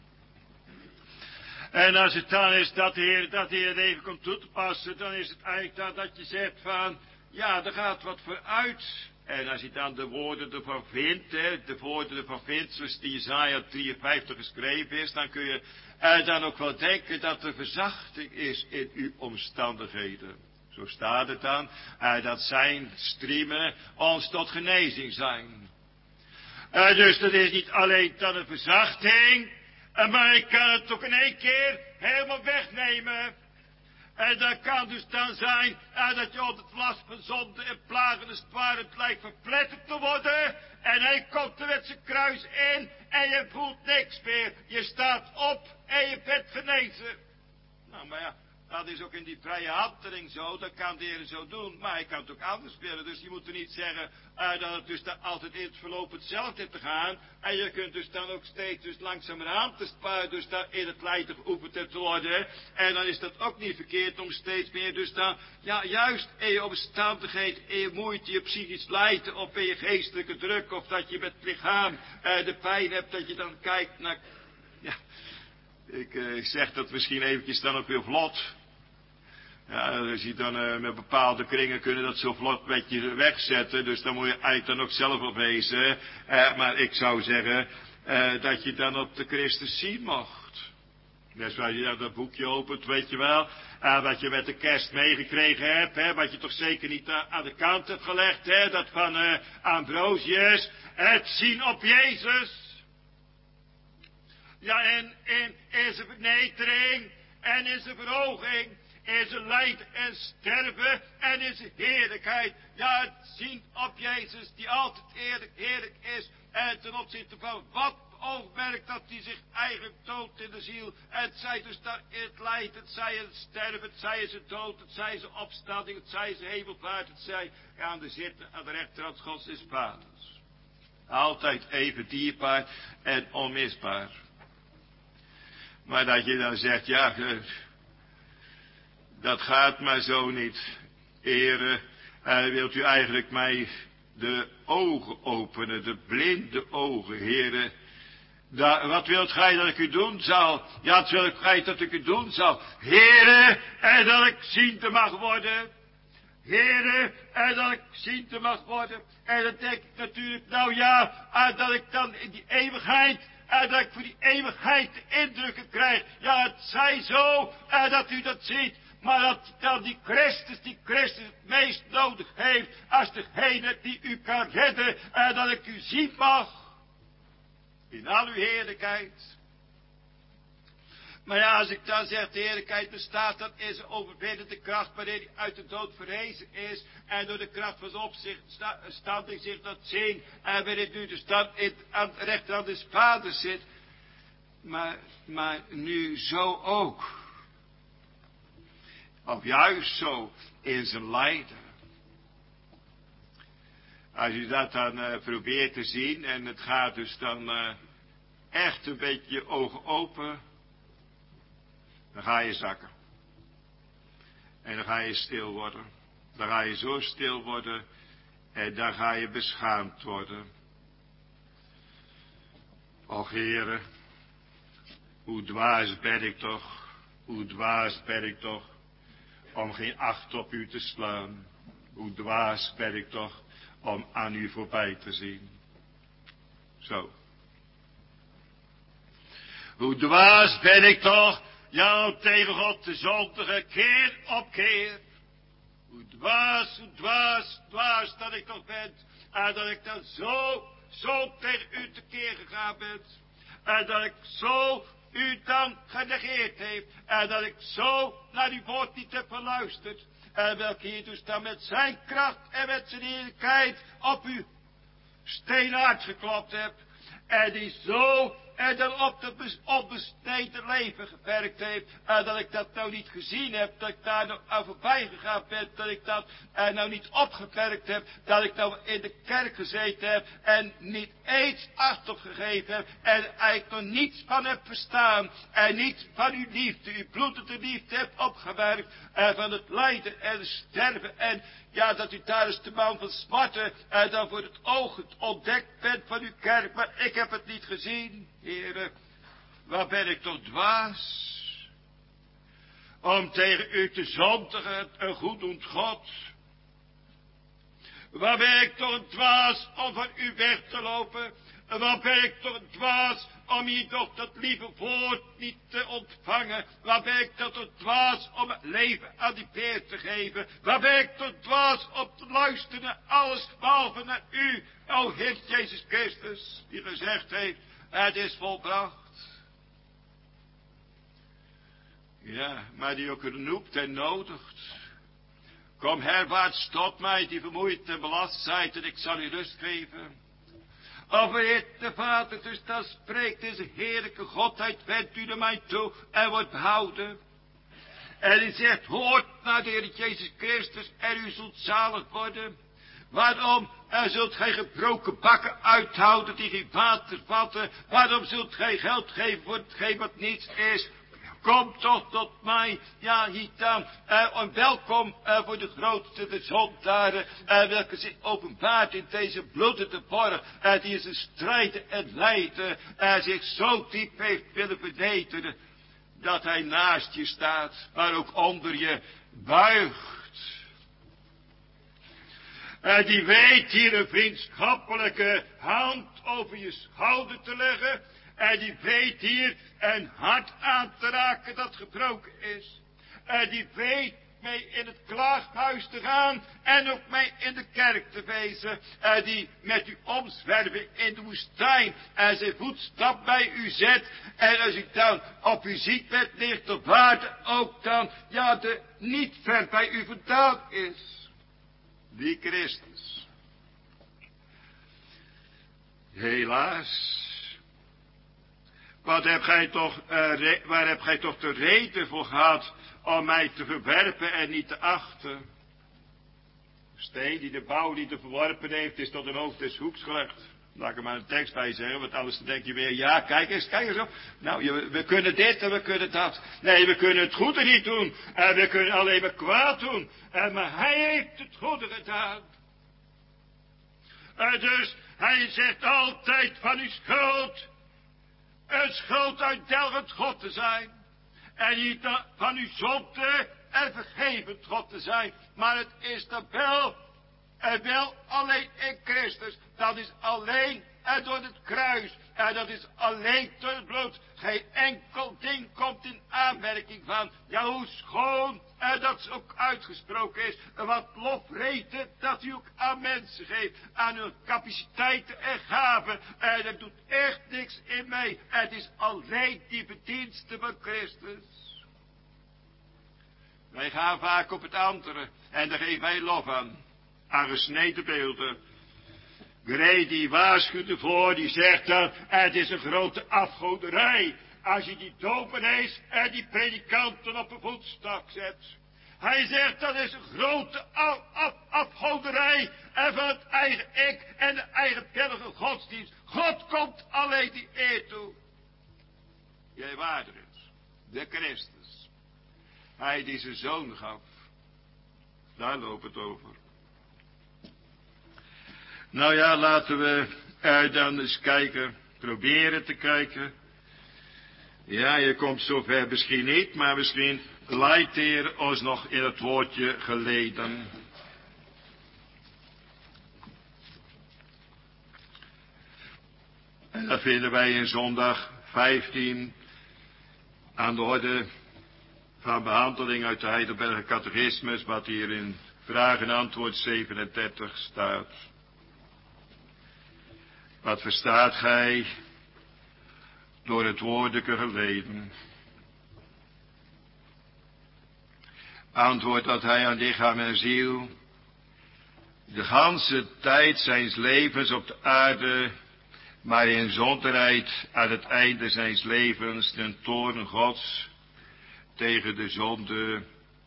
En als het dan is dat de Heer, dat de Heer het even komt toe te passen, dan is het eigenlijk dat, dat je zegt van, ja, er gaat wat vooruit. En als je dan de woorden ervan vindt, hè, de woorden ervan vindt, zoals die Jesaja drieënvijftig geschreven is, dan kun je eh, dan ook wel denken dat er verzachting is in uw omstandigheden. Zo staat het dan, eh, dat zijn striemen ons tot genezing zijn. Uh, dus dat is niet alleen dan een verzachting, uh, maar ik kan het ook in één keer helemaal wegnemen. En dat kan dus dan zijn uh, dat je onder het last van zonde en plagen als het ware het lijkt verpletterd te worden. En hij komt er met zijn kruis in en je voelt niks meer. Je staat op en je bent genezen. Nou, maar ja, dat is ook in die vrije handeling zo. Dat kan de Heer zo doen, maar hij kan het ook anders willen. Dus je moet er niet zeggen uh, dat het dus dan altijd in het verloop hetzelfde te gaan. En je kunt dus dan ook steeds dus langzamerhand te sparen, dus dan in het lijden geoefend te worden. En dan is dat ook niet verkeerd om steeds meer dus dan, ja, juist in je omstandigheid, in je moeite, je psychisch lijden, of in je geestelijke druk, of dat je met het lichaam uh, de pijn hebt, dat je dan kijkt naar, ja, ik uh, zeg dat misschien eventjes dan ook weer vlot. Ja, als je dan uh, met bepaalde kringen kunnen dat zo vlot met je wegzetten. Dus dan moet je eigenlijk dan ook zelf op wezen. Uh, maar ik zou zeggen uh, dat je dan op de Christus zien mocht. Dus als je dan dat boekje opent, weet je wel. Uh, wat je met de kerst meegekregen hebt. Hè, wat je toch zeker niet uh, aan de kant hebt gelegd. Hè, dat van uh, Ambrosius. Het zien op Jezus. Ja, en in, in zijn vernedering en in zijn verhoging. In zijn lijden en sterven en in zijn heerlijkheid. Ja, het zien op Jezus die altijd eerlijk, heerlijk is. En ten opzichte van wat oogmerkt dat hij zich eigenlijk toont in de ziel. En het zij dus daar in het lijden, het zij in het sterven, het zij in zijn dood, het zij in zijn opstanding, het zij in zijn hemelvaart, het zij aan de zitten aan de rechterhand Gods des Vaders. Altijd even dierbaar en onmisbaar. Maar dat je dan zegt, ja, dat gaat maar zo niet. Heere, uh, wilt u eigenlijk mij de ogen openen, de blinde ogen, Heere. Da, wat wilt gij dat ik u doen zal? Ja, wat wilt gij dat ik u doen zal? Heere, en dat ik ziende mag worden. Heere, en dat ik ziende mag worden. En dan denk ik natuurlijk, nou ja, en dat ik dan in die eeuwigheid, en dat ik voor die eeuwigheid de indrukken krijg. Ja, het zij zo, en dat u dat ziet. Maar dat dan die Christus, die Christus het meest nodig heeft, als degene die u kan redden, en dat ik u zien mag, in al uw heerlijkheid. Maar ja, als ik dan zeg, de heerlijkheid bestaat, dan is een overwinnende kracht, waarin hij uit de dood verrezen is, en door de kracht van zijn opstanding zich dat zien, en waarin nu dus dan in, aan de rechterhand des Vaders zit. Maar, maar nu zo ook. Of juist zo in zijn lijden. Als je dat dan uh, probeert te zien en het gaat dus dan uh, echt een beetje je ogen open. Dan ga je zakken. En dan ga je stil worden. Dan ga je zo stil worden en dan ga je beschaamd worden. Och Heere, hoe dwaas ben ik toch, hoe dwaas ben ik toch. Om geen acht op u te slaan. Hoe dwaas ben ik toch om aan u voorbij te zien. Zo. Hoe dwaas ben ik toch, ja, om tegen God te zondigen, keer op keer. Hoe dwaas, hoe dwaas, dwaas dat ik toch ben. En dat ik dan zo, zo tegen u tekeer gegaan ben. En dat ik zo u dan genegeerd heeft. En dat ik zo naar uw woord niet heb geluisterd. En welke hier dus dan met zijn kracht en met zijn heerlijkheid op uw steenaard geklopt hebt. En die zo en dan op het onbesneden leven gewerkt heeft. En dat ik dat nou niet gezien heb. Dat ik daar nou aan voorbij gegaan ben. Dat ik dat en nou niet opgemerkt heb. Dat ik nou in de kerk gezeten heb. En niet eens acht op gegeven heb. En eigenlijk nog niets van heb verstaan. En niets van uw liefde, uw bloedende liefde hebt opgemerkt. En van het lijden en het sterven. En ja, dat u daar is de man van smarten. En dan voor het oog ontdekt bent van uw kerk. Maar ik heb het niet gezien. Heere, waar ben ik toch dwaas? Om tegen u te zondigen, een goeddoend God. Waar ben ik toch een dwaas om van u weg te lopen? Waar ben ik toch een dwaas om hier toch dat lieve woord niet te ontvangen? Waar ben ik toch een dwaas om het leven aan die Heer te geven? Waar ben ik toch dwaas om te luisteren naar alles behalve naar u, o Heer Jezus Christus, die gezegd heeft, het is volbracht. Ja, maar die ook roept en nodigt. Kom herwaarts tot mij, die vermoeid en belast zijt, en ik zal u rust geven. O de Vader, dus dan spreekt deze heerlijke Godheid, wendt u naar mij toe en wordt behouden. En hij zegt, hoort naar de Heer Jezus Christus en u zult zalig worden. Waarom? En zult gij gebroken bakken uithouden die geen water vatten? Waarom zult gij geld geven voor hetgeen wat niets is? Kom toch tot mij, ja, hiertaan, eh, en welkom eh, voor de grootste de zondaren, eh, welke zich openbaart in deze bloedende borg, eh, die is een strijden en lijden, en zich zo diep heeft willen vernederen, dat hij naast je staat, maar ook onder je buigt. En die weet hier een vriendschappelijke hand over je schouder te leggen. En die weet hier een hart aan te raken dat gebroken is. En die weet mee in het klaaghuis te gaan en ook mee in de kerk te wezen. En die met u omzwerven in de woestijn en zijn voetstap bij u zet. En als u dan op u ziet met licht op waarde ook dan, ja, de niet ver bij u vandaan is. Die Christus. Helaas. Wat heb gij toch, uh, waar heb gij toch de reden voor gehad om mij te verwerpen en niet te achten? De steen die de bouwlieden verworpen heeft, is tot een hoofd des hoeks gelegd. Laat ik er maar een tekst bij zeggen, want anders denk je weer, ja, kijk eens, kijk eens op. Nou, je, we kunnen dit en we kunnen dat. Nee, we kunnen het goede niet doen. En we kunnen alleen maar kwaad doen. En maar hij heeft het goede gedaan. En dus, hij zegt altijd van uw schuld. Een schuld uitdelgend God te zijn. En niet van uw zonde en vergevend God te zijn. Maar het is dan wel, en wel alleen in Christus. Dat is alleen en door het kruis. En dat is alleen door het bloed. Geen enkel ding komt in aanmerking van. Ja, hoe schoon en dat ze ook uitgesproken is. En wat lofreden dat u ook aan mensen geeft. Aan hun capaciteiten en gaven. En dat doet echt niks in mij. Het is alleen die verdienste van Christus. Wij gaan vaak op het andere. En daar geven wij lof aan. Aan gesneden beelden. Grey die waarschuwt ervoor, die zegt dan, het is een grote afgoderij. Als je die dopenees en die predikanten op een voetstak zet. Hij zegt, dat is een grote af, af, afgoderij. En van het eigen ik en de eigenwillige godsdienst. God komt alleen die eer toe. Jij waardig is, de Christus. Hij die zijn zoon gaf. Daar loopt het over. Nou ja, laten we uh, dan eens kijken, proberen te kijken. Ja, je komt zover misschien niet, maar misschien leidt de Heer ons nog in het woordje geleden. En dat vinden wij in zondag vijftien aan de orde van behandeling uit de Heidelberger Catechismus, wat hier in vraag en antwoord zevenendertig staat. Wat verstaat gij door het woordelijke geleden? Antwoord dat hij aan lichaam en ziel de ganse tijd zijns levens op de aarde, maar in zonderheid aan het einde zijns levens den toorn Gods tegen de zonde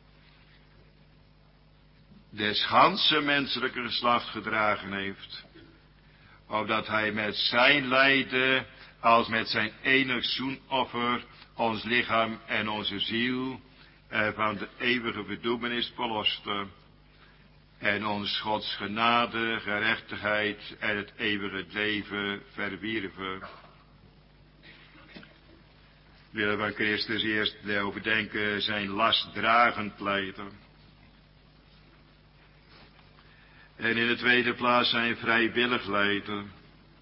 des ganse menselijke geslacht gedragen heeft. Opdat hij met zijn lijden, als met zijn enig zoenoffer, ons lichaam en onze ziel van de eeuwige verdoemenis verloste. En ons Gods genade, gerechtigheid en het eeuwige leven verwierven. Willen van Christus eerst overdenken zijn lastdragend lijden. En in de tweede plaats zijn vrijwillig lijden.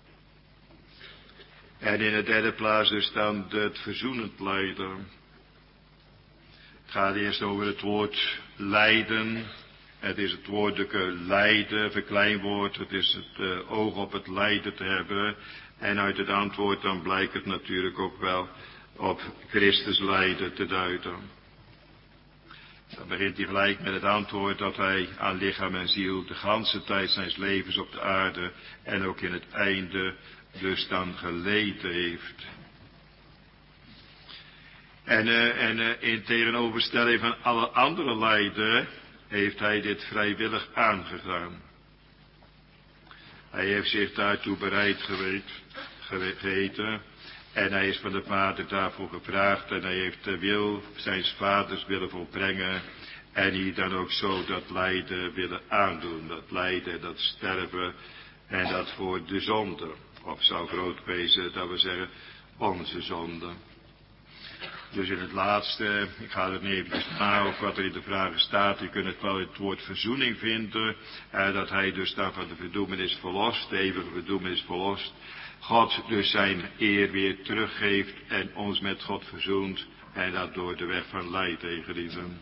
En in de derde plaats dus dan het verzoenend lijden. Het gaat eerst over het woord lijden. Het is het woordelijke lijden, verkleinwoord. Het is het uh, oog op het lijden te hebben. En uit het antwoord dan blijkt het natuurlijk ook wel op Christus lijden te duiden. Dan begint hij gelijk met het antwoord dat hij aan lichaam en ziel de ganse tijd zijn levens op de aarde en ook in het einde dus dan geleden heeft. En, uh, en uh, in tegenoverstelling van alle andere lijden heeft hij dit vrijwillig aangegaan. Hij heeft zich daartoe bereid geweten en hij is van de Vader daarvoor gevraagd en hij heeft de wil zijn vaders willen volbrengen en hier dan ook zo dat lijden willen aandoen, dat lijden, dat sterven en dat voor de zonde, of zou groot wezen, dat we zeggen onze zonde. Dus in het laatste, ik ga er niet eventjes na of wat er in de vragen staat, u kunt het wel in het woord verzoening vinden, eh, dat hij dus dan van de verdoemenis verlost, de eeuwige verdoemenis verlost, God dus zijn eer weer teruggeeft en ons met God verzoent en dat door de weg van lijden geliefden.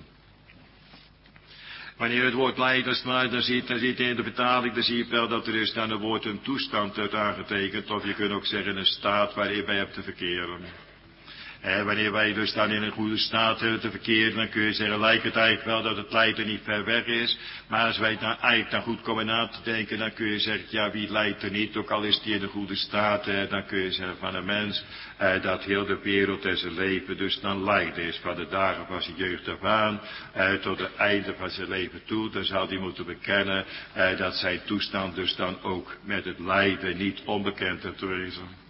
Wanneer het woord lijden slaat, dan ziet, dan ziet in de vertaling, dan zie je wel dat er is dan een woord een toestand uit aangetekend, of je kunt ook zeggen een staat waarin wij hebben te verkeren. En wanneer wij dus dan in een goede staat hebben te verkeren, dan kun je zeggen, lijkt het eigenlijk wel dat het lijden niet ver weg is. Maar als wij dan eigenlijk dan goed komen na te denken, dan kun je zeggen, ja, wie lijdt er niet, ook al is die in een goede staat, eh, dan kun je zeggen van een mens, eh, dat heel de wereld en zijn leven dus dan lijden is. Van de dagen van zijn jeugd af aan, eh, tot het einde van zijn leven toe, dan zou hij moeten bekennen, eh, dat zijn toestand dus dan ook met het lijden niet onbekend is te wezen.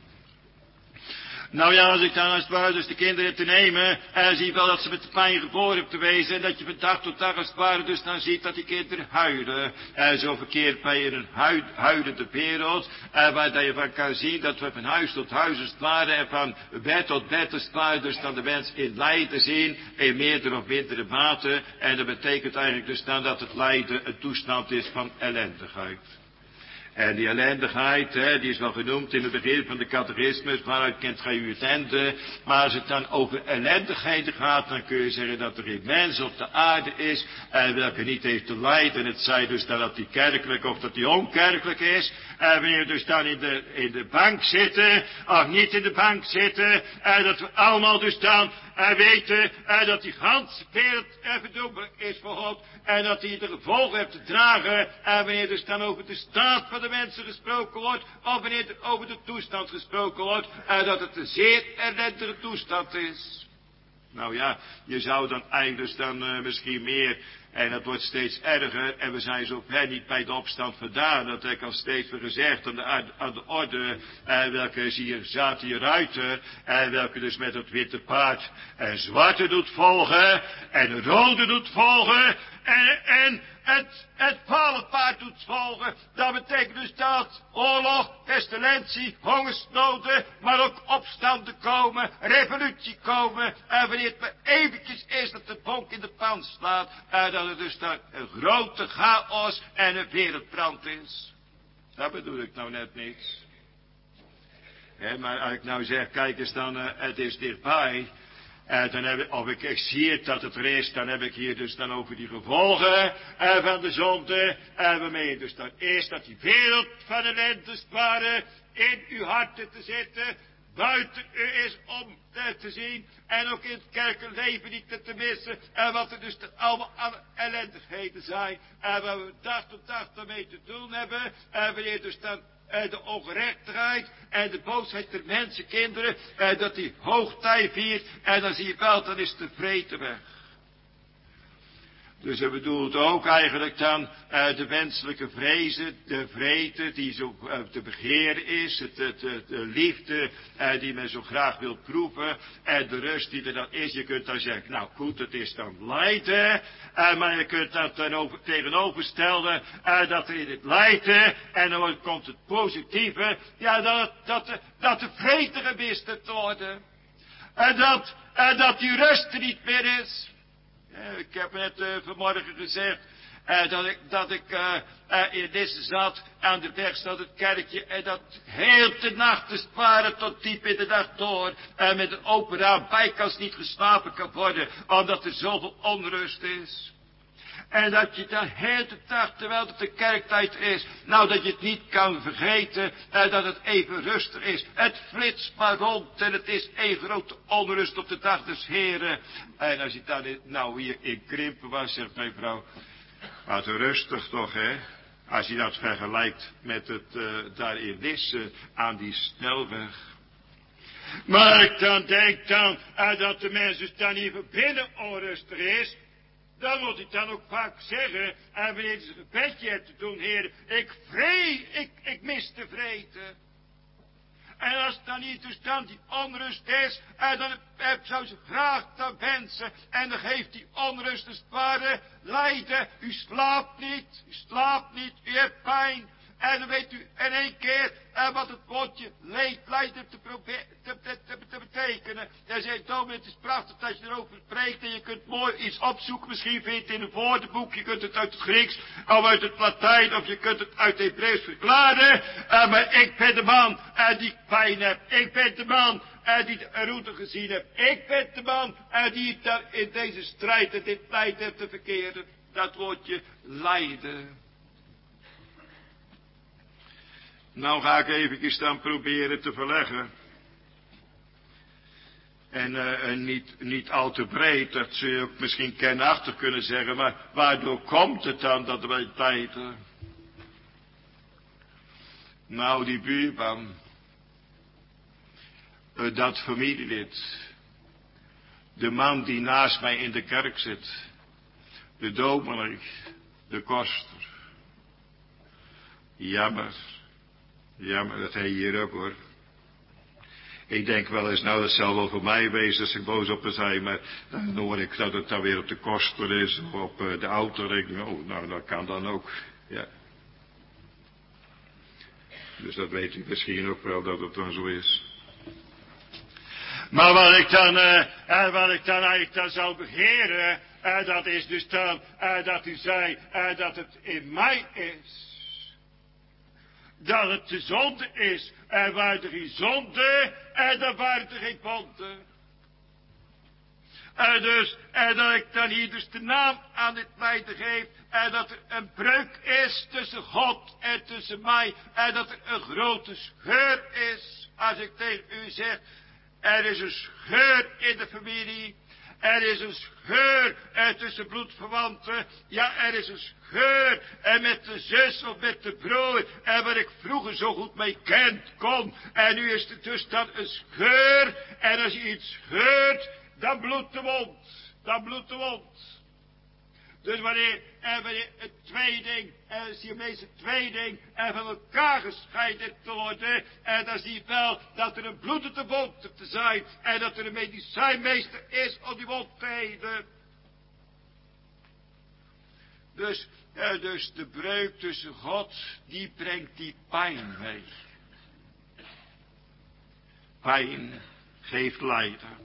Nou ja, als ik dan als het ware dus de kinderen te nemen, en zie je wel dat ze met de pijn geboren hebben te wezen, en dat je van dag tot dag als het ware dus dan ziet dat die kinderen huilen. En zo verkeerd bij in een huid, huilende wereld, en waar dat je van kan zien dat we van huis tot huis als het ware, en van bed tot bed als het ware, dus dan de mens in lijden zien, in meerdere of mindere mate, en dat betekent eigenlijk dus dan dat het lijden een toestand is van ellendigheid. En die ellendigheid, hè, die is wel genoemd in het begin van de catechismus, waaruit kent gij u het einde. Maar als het dan over ellendigheden gaat, dan kun je zeggen dat er geen mens op de aarde is, en welke niet heeft te lijden. Het zij dus dan dat die kerkelijk of dat die onkerkelijk is. En wanneer we dus dan in de, in de bank zitten, of niet in de bank zitten, en dat we allemaal dus dan en weten en dat die ganse wereld verdoemelijk is voor God. En dat hij de gevolgen heeft te dragen. En wanneer dus dan over de staat van de mensen gesproken wordt. Of wanneer er over de toestand gesproken wordt. En dat het een zeer ellendige toestand is. Nou ja, je zou dan eigenlijk dus dan uh, misschien meer. En dat wordt steeds erger. En we zijn zo ver niet bij de opstand vandaan. Dat heb ik al steeds weer gezegd aan de, aan de orde. En welke is hier, zat hier ruiter. En welke dus met het witte paard. En zwarte doet volgen. En rode doet volgen. En, en het, het palenpaard doet volgen. Dat betekent dus dat oorlog, pestilentie, hongersnoden, maar ook opstanden komen, revolutie komen. En wanneer het maar eventjes is dat de vonk in de pan slaat. En dat het dus dan een grote chaos en een wereldbrand is. Dat bedoel ik nou net niet. He, maar als ik nou zeg, kijk eens dan, uh, het is dichtbij. En dan heb ik, of ik, ik zie het dat het er is, dan heb ik hier dus dan over die gevolgen uh, van de zonde. En we menen dus dan eerst dat die wereld van de lente waren in uw harten te zitten, buiten u is om te, te zien. En ook in het kerkelijk leven niet te, te missen. En wat er dus allemaal ellendigheden zijn. En waar we dag tot dag daarmee te doen hebben. En wanneer dus dan uh, de ongerechtigheid en de boosheid der mensenkinderen, uh, dat die hoogtij viert. En dan zie je wel, dan is de vrede weg. Dus dat bedoelt ook eigenlijk dan uh, de wenselijke vrezen, de vrede die zo uh, te begeren is, het, het, het, de liefde uh, die men zo graag wil proeven en de rust die er dan is. Je kunt dan zeggen, nou goed, het is dan lijden, uh, maar je kunt dat dan over, tegenoverstellen uh, dat er in het lijden en dan komt het positieve, ja dat, dat, de, dat de vrede gemist te worden en dat, uh, dat die rust er niet meer is. Ik heb net uh, vanmorgen gezegd uh, dat ik, dat ik uh, uh, in deze zat aan de weg staat het kerkje en dat heel de nacht te sparen tot diep in de dag door uh, met een open raam bijkans niet geslapen kan worden omdat er zoveel onrust is. En dat je dan heel de dag, terwijl het de kerktijd is, nou dat je het niet kan vergeten, en dat het even rustig is. Het flitst maar rond en het is een grote onrust op de dag des Heren. En als je dan nou hier in Krimpen was, zegt mijn vrouw, wat rustig toch, hè? Als je dat vergelijkt met het uh, daar in Lisse aan die snelweg. Maar ik dan denk dan, uh, dat de mensen dan hier binnen onrustig is, dan moet ik dan ook vaak zeggen, en wanneer ze een gebedje hebt te doen, Heer, ik vree, ik, ik mis de vrede. En als het dan niet dus dan die onrust is, en dan heb, zou ze graag dan wensen, en dan geeft die onrust als het ware lijden. U slaapt niet, u slaapt niet, u hebt pijn. En dan weet u in één keer eh, wat het woordje leed, lijden te, te, te, te, te betekenen. Jij zegt, Dominee, het is prachtig dat je erover spreekt en je kunt mooi iets opzoeken. Misschien vind je het in een woordenboek, je kunt het uit het Grieks of uit het Latijn of je kunt het uit het Hebreeuws verklaren. Uh, maar ik ben de man uh, die pijn heeft. Ik ben de man uh, die de route gezien heeft. Ik ben de man uh, die daar in deze strijd en dit lijden heeft te verkeren. Dat woordje lijden. Nou ga ik even dan proberen te verleggen. En, uh, en niet, niet al te breed, dat zul je ook misschien kenachtig kunnen zeggen, maar waardoor komt het dan dat wij tijden? Nou, die buurman, uh, dat familielid, de man die naast mij in de kerk zit, de dominee, de koster. Jammer. Ja, maar dat hij hier ook hoor. Ik denk wel eens, nou dat zal wel voor mij wezen als ik boos op me zijn, maar dan hoor ik dat het dan weer op de koster is of op uh, de auto. Ik denk, oh, nou dat kan dan ook. Ja. Dus dat weet u misschien ook wel dat het dan zo is. Maar wat ik dan, uh, uh, wat ik dan eigenlijk dan zou begeren, uh, dat is dus dan uh, dat u zei uh, dat het in mij is. Dat het de zonde is. En waar er geen zonde, en dan waar er geen bonde. En dus, en dat ik dan hier dus de naam aan dit lijden geef. En dat er een breuk is tussen God en tussen mij. En dat er een grote scheur is. Als ik tegen u zeg, er is een scheur in de familie. Er is een scheur eh, tussen bloedverwanten. Ja, er is een scheur eh, met de zus of met de broer. En waar ik vroeger zo goed mee kent kon. En nu is er dus dan een scheur. En als je iets scheurt, dan bloedt de wond. Dan bloedt de wond. Dus wanneer, eh, wanneer het tweeding, eh, zie je meestal tweeding, en van elkaar gescheiden te worden, en dan zie je wel dat er een bloedende wond te zijn, en dat er een medicijnmeester is om die wond te helen. Dus, eh, dus de breuk tussen God, die brengt die pijn mee. Pijn geeft lijden.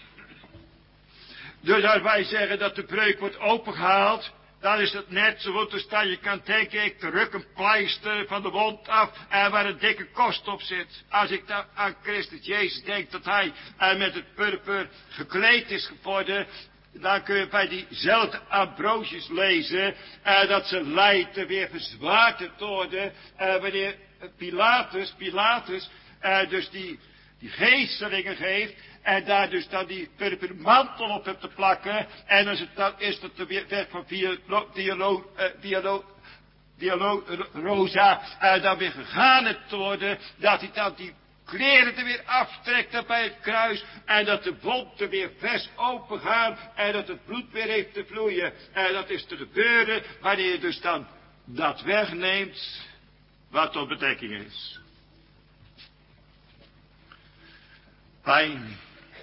Dus als wij zeggen dat de breuk wordt opengehaald, dan is het net zo goed als dat je kan denken, ik druk een pleister van de wond af en waar een dikke kost op zit. Als ik dan aan Christus Jezus denk dat hij uh, met het purper gekleed is geworden, dan kun je bij diezelfde Ambrosius lezen uh, dat ze lijden weer verzwaard worden uh, wanneer Pilatus, Pilatus uh, dus die, die geestelingen geeft. En daar dus dan die purperen mantel op hebt te plakken. En als het dan is dat de weg van dialoog, uh, dialoog, dialoog, rosa uh, dan weer gegaan hebt te worden. Dat hij dan die kleren er weer aftrekt bij het kruis. En dat de wonden weer vers open gaan. En dat het bloed weer heeft te vloeien. En dat is te gebeuren wanneer je dus dan dat wegneemt wat tot bedekking is. Pijn.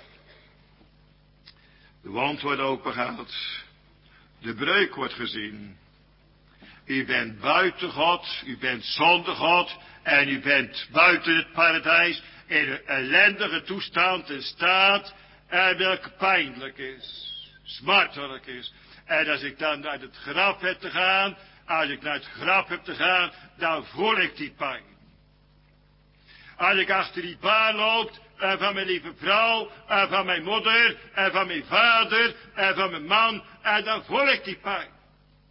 De wond wordt opengehaald. De breuk wordt gezien. U bent buiten God. U bent zonder God. En u bent buiten het paradijs. In een ellendige toestand en staat. En welke pijnlijk is. Smartelijk is. En als ik dan naar het graf heb te gaan. Als ik naar het graf heb te gaan. Dan voel ik die pijn. Als ik achter die baan loop. En van mijn lieve vrouw, en van mijn moeder, en van mijn vader, en van mijn man, en dan voel ik die pijn.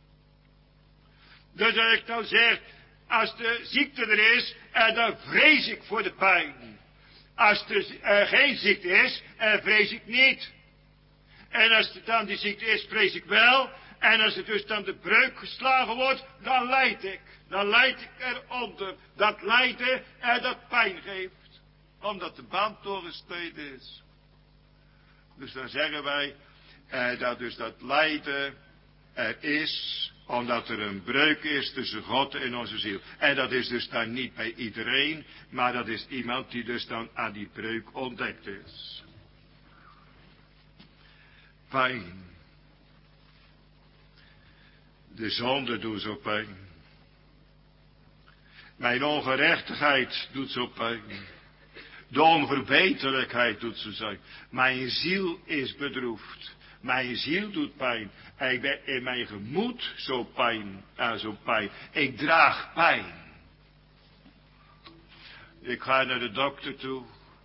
Dus als ik nou zeg, als de ziekte er is, en dan vrees ik voor de pijn. Als er uh, geen ziekte is, en vrees ik niet. En als er dan die ziekte is, vrees ik wel. En als er dus dan de breuk geslagen wordt, dan lijd ik. Dan lijd ik eronder. Dat lijden en dat pijn geeft. Omdat de band doorgesneden is. Dus dan zeggen wij, eh, dat dus dat lijden er is, omdat er een breuk is tussen God en onze ziel. En dat is dus dan niet bij iedereen, maar dat is iemand die dus dan aan die breuk ontdekt is. Pijn. De zonde doet zo pijn. Mijn ongerechtigheid doet zo pijn. De onverbeterlijkheid doet zo pijn. Mijn ziel is bedroefd. Mijn ziel doet pijn. En ik ben in mijn gemoed zo pijn. En zo pijn. Ik draag pijn. Ik ga naar de dokter toe.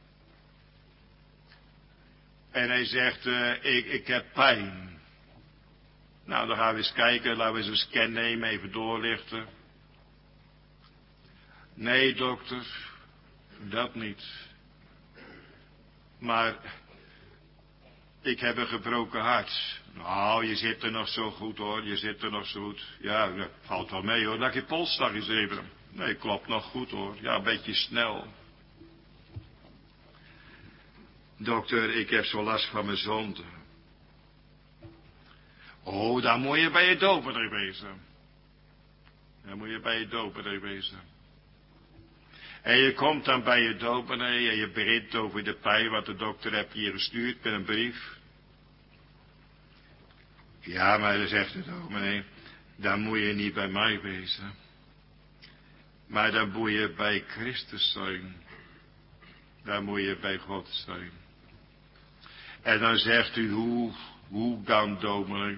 En hij zegt, uh, ik, ik heb pijn. Nou, dan gaan we eens kijken. Laten we eens een scan nemen. Even doorlichten. Nee, dokter. Dat niet. Maar ik heb een gebroken hart. Nou, je zit er nog zo goed hoor. Je zit er nog zo goed. Ja, dat valt wel mee hoor. Dat je polsdag eens even. Nee, klopt nog goed hoor. Ja, een beetje snel. Dokter, ik heb zo last van mijn zonde. Oh, dan moet je bij je doper wezen. Dan moet je bij je doper wezen. En je komt dan bij je dominee en je begint over de pijn wat de dokter heeft hier gestuurd met een brief. Ja, maar dan zegt de dominee, dan moet je niet bij mij wezen. Maar dan moet je bij Christus zijn. Dan moet je bij God zijn. En dan zegt u, hoe, hoe dan dominee?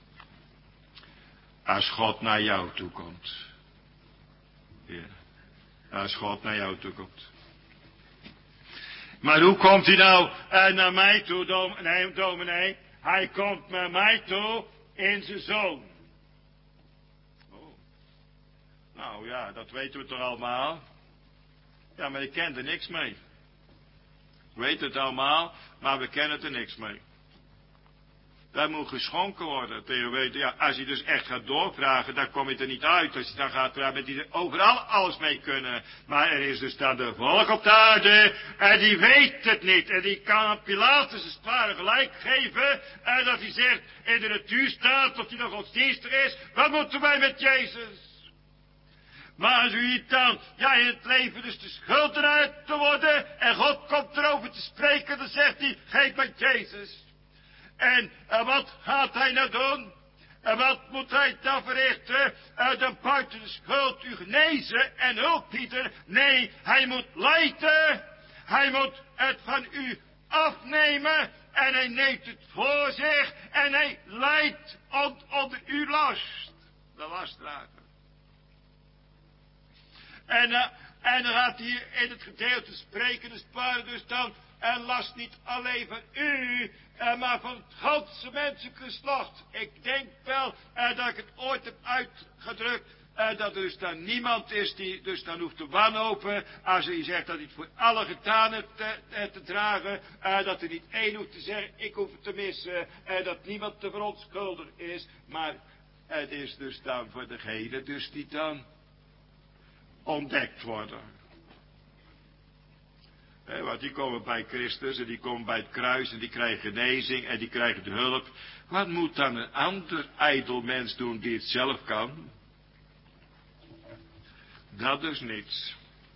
Als God naar jou toe komt. Ja. Als God naar jou toe komt. Maar hoe komt hij nou uh, naar mij toe, dominee, dominee? Hij komt naar mij toe in zijn zoon. Oh. Nou ja, dat weten we toch allemaal. Ja, maar ik ken er niks mee. We weten het allemaal, maar we kennen er niks mee. Dat moet geschonken worden. Tegen weten, ja, als je dus echt gaat doorvragen, dan kom je er niet uit. Als je dan gaat vragen, met die er overal alles mee kunnen. Maar er is dus dan de volk op de aarde, en die weet het niet. En die kan Pilatus het klare gelijk geven. En dat hij zegt, in de natuur staat, of hij nog godsdienstig is. Wat moeten wij met Jezus? Maar als u hier dan, ja, in het leven dus de schuldenaar te worden, en God komt erover te spreken, dan zegt hij, geef mij Jezus. En, en wat gaat hij nou doen? En wat moet hij dan verrichten? Uh, dan buiten de schuld u genezen en hulp bieden. Nee, hij moet lijden. Hij moet het van u afnemen. En hij neemt het voor zich. En hij lijdt on, onder uw last. De lastdrager. En, uh, en dan gaat hij in het gedeelte spreken, dus sparen dus dan. En last niet alleen van u, eh, maar van het ganse mensengeslacht. Ik denk wel eh, dat ik het ooit heb uitgedrukt. Eh, dat er dus dan niemand is die dus dan hoeft te wanhopen. Als hij zegt dat hij het voor alle gedaan heeft te, te dragen. Eh, dat er niet één hoeft te zeggen, ik hoef het te missen. Eh, dat niemand te verontschuldigd is. Maar het is dus dan voor degene dus die dan ontdekt worden. Eh, want die komen bij Christus en die komen bij het kruis en die krijgen genezing en die krijgen de hulp. Wat moet dan een ander ijdel mens doen die het zelf kan? Dat is niets.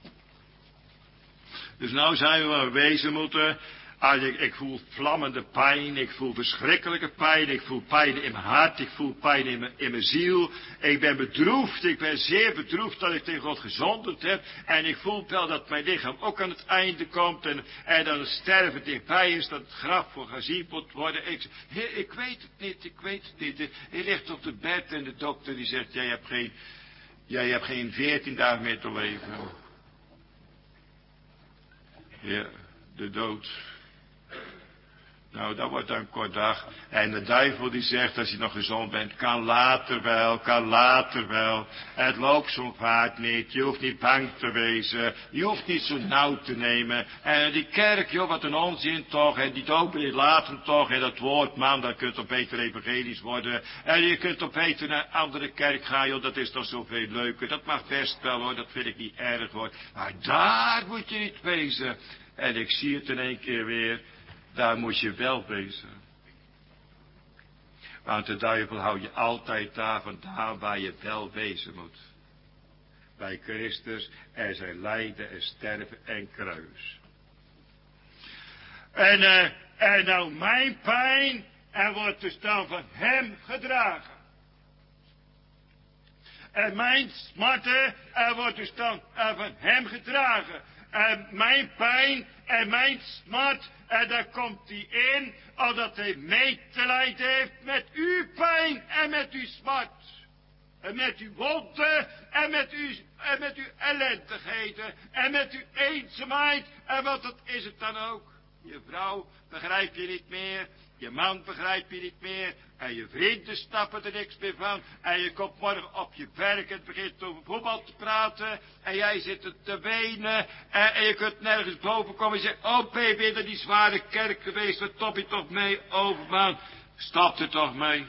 Dus nou zijn we wezen moeten. Ah, ik, ik voel vlammende pijn, ik voel verschrikkelijke pijn, ik voel pijn in mijn hart, ik voel pijn in mijn, in mijn ziel. Ik ben bedroefd, ik ben zeer bedroefd dat ik tegen God gezondigd heb. En ik voel wel dat mijn lichaam ook aan het einde komt en, en dat het sterven dichtbij is, dat het graf voor gezien moet worden. Ik, heer, ik weet het niet, ik weet het niet. Hij ligt op de bed en de dokter die zegt, jij hebt geen, jij hebt geen veertien dagen meer te leven. Ja, de dood. Nou, dat wordt een kort dag. En de duivel die zegt, als je nog gezond bent, kan later wel, kan later wel. Het loopt zo'n vaart niet, je hoeft niet bang te wezen, je hoeft niet zo nauw te nemen. En die kerk, joh, wat een onzin toch, en die dopen laten toch, en dat woord, man, dat kunt op beter evangelisch worden. En je kunt op beter naar een andere kerk gaan, joh, dat is toch zoveel leuker. Dat mag best wel, hoor, dat vind ik niet erg, hoor. Maar daar moet je niet wezen. En ik zie het in één keer weer. Daar moet je wel wezen. Want de duivel houdt je altijd daar vandaan waar je wel wezen moet. Bij Christus en zijn lijden en sterven en kruis. En, uh, en nou mijn pijn, en wordt dus dan van hem gedragen. En mijn smarten, er wordt dus dan uh, van hem gedragen. En mijn pijn en mijn smart, en daar komt hij in, omdat hij medelijden heeft met uw pijn en met uw smart. En met uw wonden en met uw, en met uw ellendigheden en met uw eenzaamheid. En wat dat is het dan ook. Je vrouw begrijp je niet meer, je man begrijp je niet meer. En je vrienden snappen er niks meer van. En je komt morgen op je werk en begint over voetbal te praten. En jij zit er te wenen. En, en je kunt nergens boven komen en zeggen, oh, ben je weer naar die zware kerk geweest? Wat top je toch mee over, man? Stop er toch mee.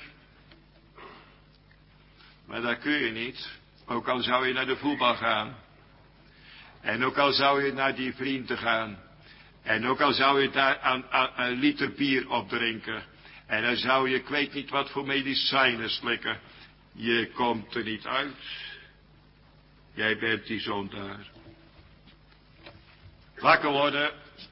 Maar dat kun je niet. Ook al zou je naar de voetbal gaan. En ook al zou je naar die vrienden gaan. En ook al zou je daar aan, aan, een liter bier opdrinken. En dan zou je, ik weet niet wat voor medicijnen slikken. Je komt er niet uit. Jij bent die zondaar. Wakker worden.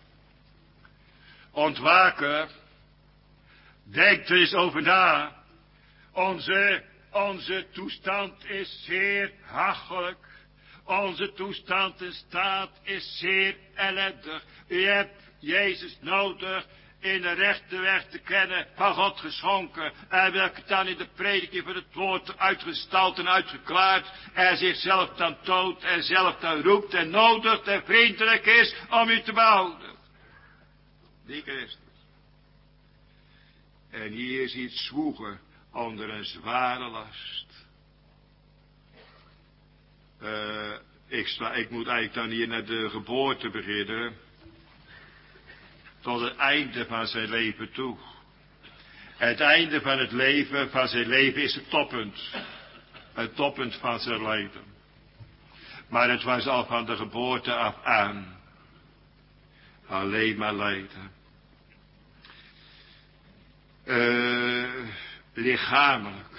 Ontwaken. Denk er eens over na. Onze, onze toestand is zeer hachelijk. Onze toestand en staat is zeer ellendig. U hebt Jezus nodig in de rechte weg te kennen van God geschonken. En welke dan in de prediking van het woord uitgestald en uitgeklaard. En zichzelf dan toont en zelf dan roept en nodigt en vriendelijk is om u te behouden. Die Christus. En hier is iets zwoegen onder een zware last. Uh, ik, sta, ik moet eigenlijk dan hier naar de geboorte beginnen. Tot het einde van zijn leven toe. Het einde van het leven, van zijn leven is het toppunt. Het toppunt van zijn leven. Maar het was al van de geboorte af aan. Alleen maar lijden. Uh, lichamelijk.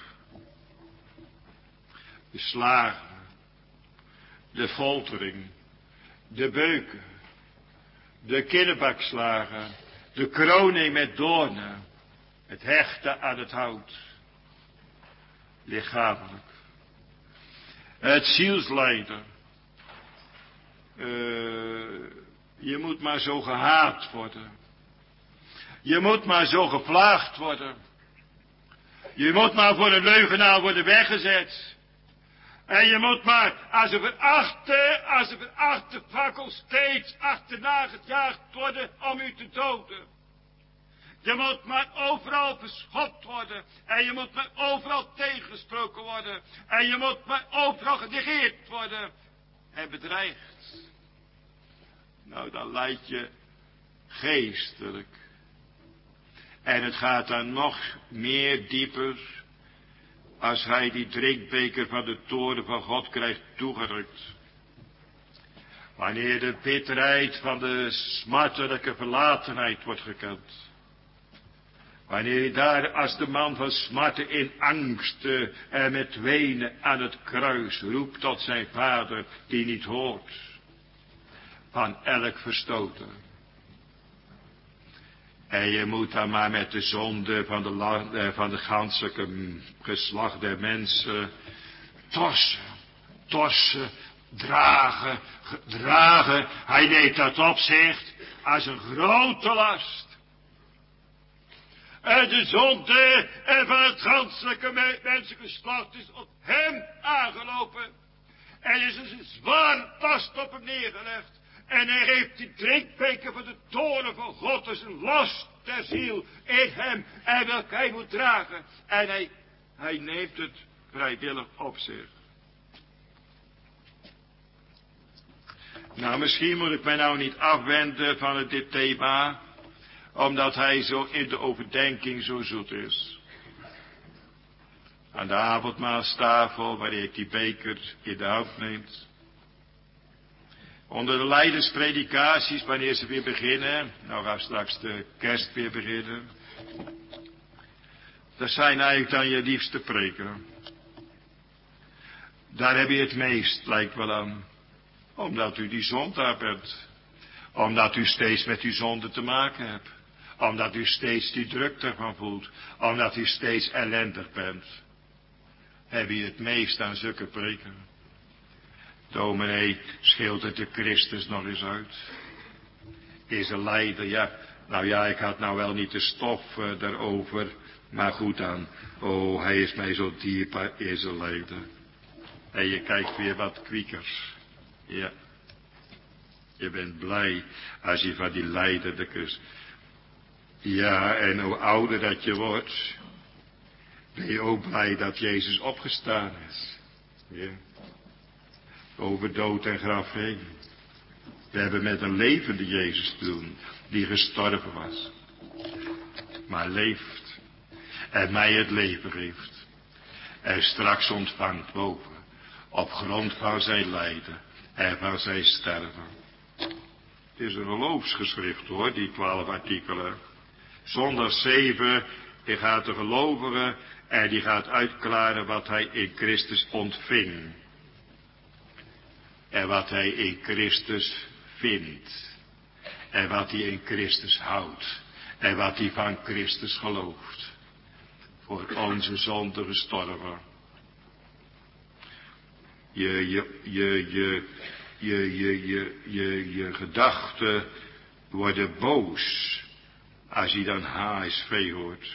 De slagen. De foltering. De beuken. De kinnebakslagen. De kroning met doornen. Het hechten aan het hout. Lichamelijk. Het zielslijden. Uh, je moet maar zo gehaat worden. Je moet maar zo geplaagd worden. Je moet maar voor een leugenaar worden weggezet. En je moet maar als een verachte, als een verachte fakkel steeds achterna gejaagd worden om u te doden. Je moet maar overal verschopt worden. En je moet maar overal tegengesproken worden. En je moet maar overal genegeerd worden. En bedreigd. Nou, dan leid je geestelijk. En het gaat dan nog meer dieper. Als hij die drinkbeker van de toorn van God krijgt toegerukt. Wanneer de bitterheid van de smartelijke verlatenheid wordt gekend. Wanneer hij daar als de man van smarten in angsten en met wenen aan het kruis roept tot zijn vader die niet hoort. Van elk verstoten. En je moet dan maar met de zonde van de, van de ganselijke geslacht der mensen torsen, torsen, dragen, dragen. Hij neemt dat op zich als een grote last. En de zonde van het ganselijke mensengeslacht is op hem aangelopen. En is een zwaar last op hem neergelegd. En hij heeft die drinkbeker van de toorn van God als een last der ziel in hem. En welke hij moet dragen. En hij, hij neemt het vrijwillig op zich. Nou, misschien moet ik mij nou niet afwenden van het, dit thema. Omdat hij zo in de overdenking zo zoet is. Aan de avondmaalstafel, wanneer ik die beker in de hand neemt. Onder de leiderspredikaties, wanneer ze weer beginnen. Nou gaat straks de kerst weer beginnen. Dat zijn eigenlijk dan je liefste preken. Daar heb je het meest, lijkt wel aan. Omdat u die zondaar bent. Omdat u steeds met die zonde te maken hebt. Omdat u steeds die druk ervan voelt. Omdat u steeds ellendig bent. Heb je het meest aan zulke preken. Dominee, schildert de Christus nog eens uit. Is een leider, ja. Nou ja, ik had nou wel niet de stof uh, daarover. Maar goed dan. Oh, hij is mij zo dierbaar, is een leider. En je kijkt weer wat kwiekers. Ja. Je bent blij als je van die leider de kus. Ja, en hoe ouder dat je wordt, ben je ook blij dat Jezus opgestaan is. Ja. Over dood en graf heen. We hebben met een levende Jezus te doen, die gestorven was. Maar leeft. En mij het leven geeft. En straks ontvangt boven. Op grond van zijn lijden. En van zijn sterven. Het is een geloofsgeschrift hoor, die twaalf artikelen. Zondag zeven, die gaat de gelovige en die gaat uitklaren wat hij in Christus ontving. En wat hij in Christus vindt. En wat hij in Christus houdt. En wat hij van Christus gelooft. Voor onze zonde gestorven. Je, je, je, je, je, je, je, je, je gedachten worden boos. Als je dan H S V hoort.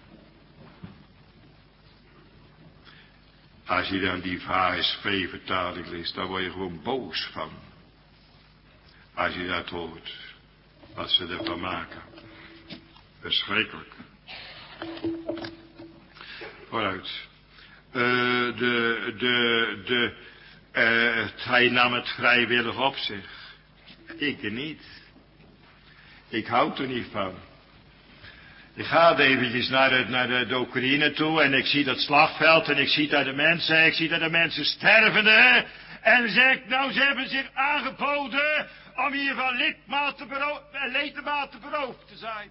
Als je dan die H S V-vertaling leest, dan word je gewoon boos van. Als je dat hoort. Wat ze ervan maken. Verschrikkelijk. Vooruit. Uh, de, de, de, uh, hij nam het vrijwillig op zich. Ik niet. Ik houd er niet van. Ik ga eventjes naar de, naar de, de Oekraïne toe en ik zie dat slagveld en ik zie daar de mensen, ik zie daar de mensen stervende. En zeg, nou ze hebben zich aangeboden om hier van lidmaten beroof, ledematen beroofd te zijn.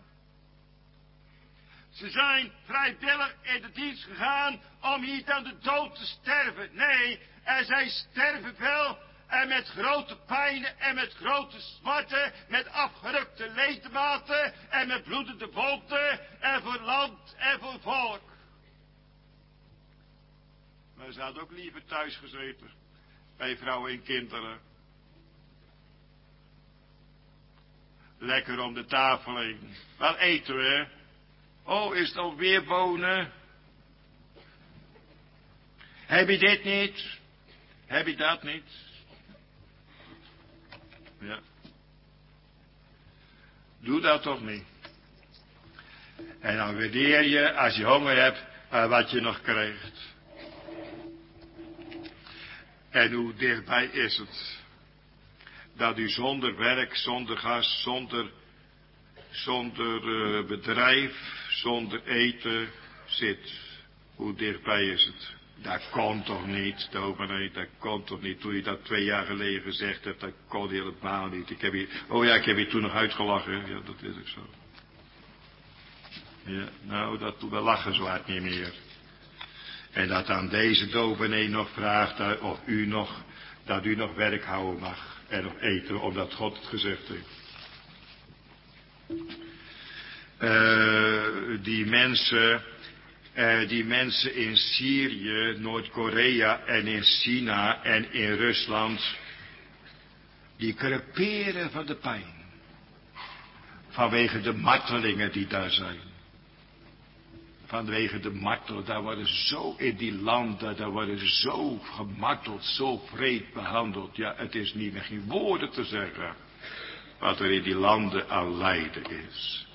Ze zijn vrijwillig in de dienst gegaan om hier dan de dood te sterven. Nee, en zij sterven wel en met grote pijnen en met grote smarten, met afgerukte ledematen en met bloedende wonden en voor land en voor volk. Maar ze hadden ook liever thuis gezeten, bij vrouwen en kinderen. Lekker om de tafel heen. Wat eten we? Oh, is het alweer bonen? Heb je dit niet? Heb je dat niet? Ja. Doe dat toch niet. En dan waardeer je, als je honger hebt, uh, wat je nog krijgt. En hoe dichtbij is het, dat u zonder werk, zonder gas, zonder, zonder uh, bedrijf, zonder eten zit. Hoe dichtbij is het? Dat kon toch niet, dominee, dat kon toch niet. Toen je dat twee jaar geleden gezegd hebt, dat kon helemaal niet. Ik heb hier, oh ja, ik heb je toen nog uitgelachen. Ja, dat is ook zo. Ja, nou, dat, we lachen zo hard niet meer. En dat aan deze dominee nog vraagt, of u nog, dat u nog werk houden mag. En nog eten, omdat God het gezegd heeft. Uh, die mensen, uh, die mensen in Syrië, Noord-Korea en in China en in Rusland, die creperen van de pijn. Vanwege de martelingen die daar zijn. Vanwege de martelen, daar worden zo in die landen, daar worden zo gemarteld, zo vreed behandeld. Ja, het is niet meer geen woorden te zeggen. wat er in die landen aan lijden is.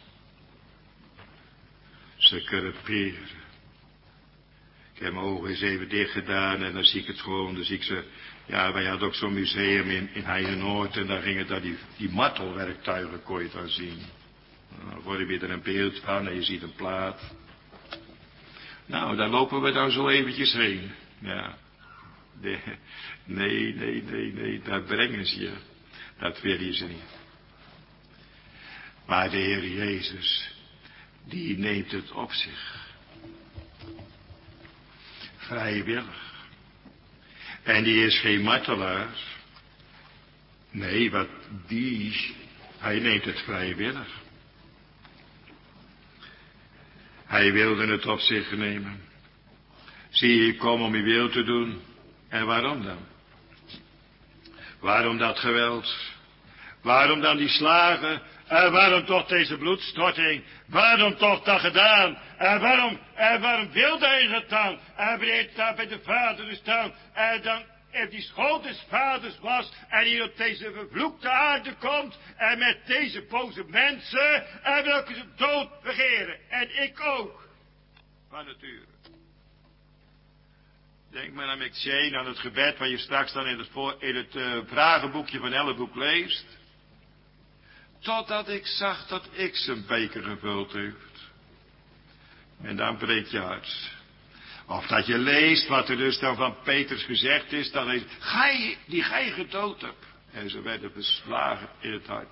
Ze creperen. Ik heb mijn ogen eens even dicht gedaan en dan zie ik het gewoon, dan zie ik ze. Ja, wij hadden ook zo'n museum in, in Heijenoord en daar gingen daar die, die martelwerktuigen, kon je daar zien. Dan word je weer er een beeld van en je ziet een plaat. Nou, daar lopen we dan zo eventjes heen. Ja. De, nee, nee, nee, nee, daar brengen ze je. Dat willen ze niet. Maar de Heer Jezus, die neemt het op zich. Vrijwillig. En die is geen martelaar. Nee, wat die, hij neemt het vrijwillig. Hij wilde het op zich nemen. Zie je, ik kom om uw wil te doen. En waarom dan? Waarom dat geweld? Waarom dan die slagen? En waarom toch deze bloedstorting? Waarom toch dat gedaan? En waarom, en waarom wilde hij het dan? En wanneer daar bij de vader gestaan? En dan, en die schuld des vaders was, en hier op deze vervloekte aarde komt, en met deze boze mensen, en welke ze dood begeren. En ik ook. Van nature. Denk maar aan McShane, aan het gebed wat je straks dan in het, voor, in het uh, vragenboekje van Ellenboek leest. Totdat ik zag dat ik zijn beker gevuld heeft. En dan breekt je hart. Of dat je leest wat er dus dan van Petrus gezegd is, dat hij, gij, die gij gedood hebt. En ze werden beslagen in het hart.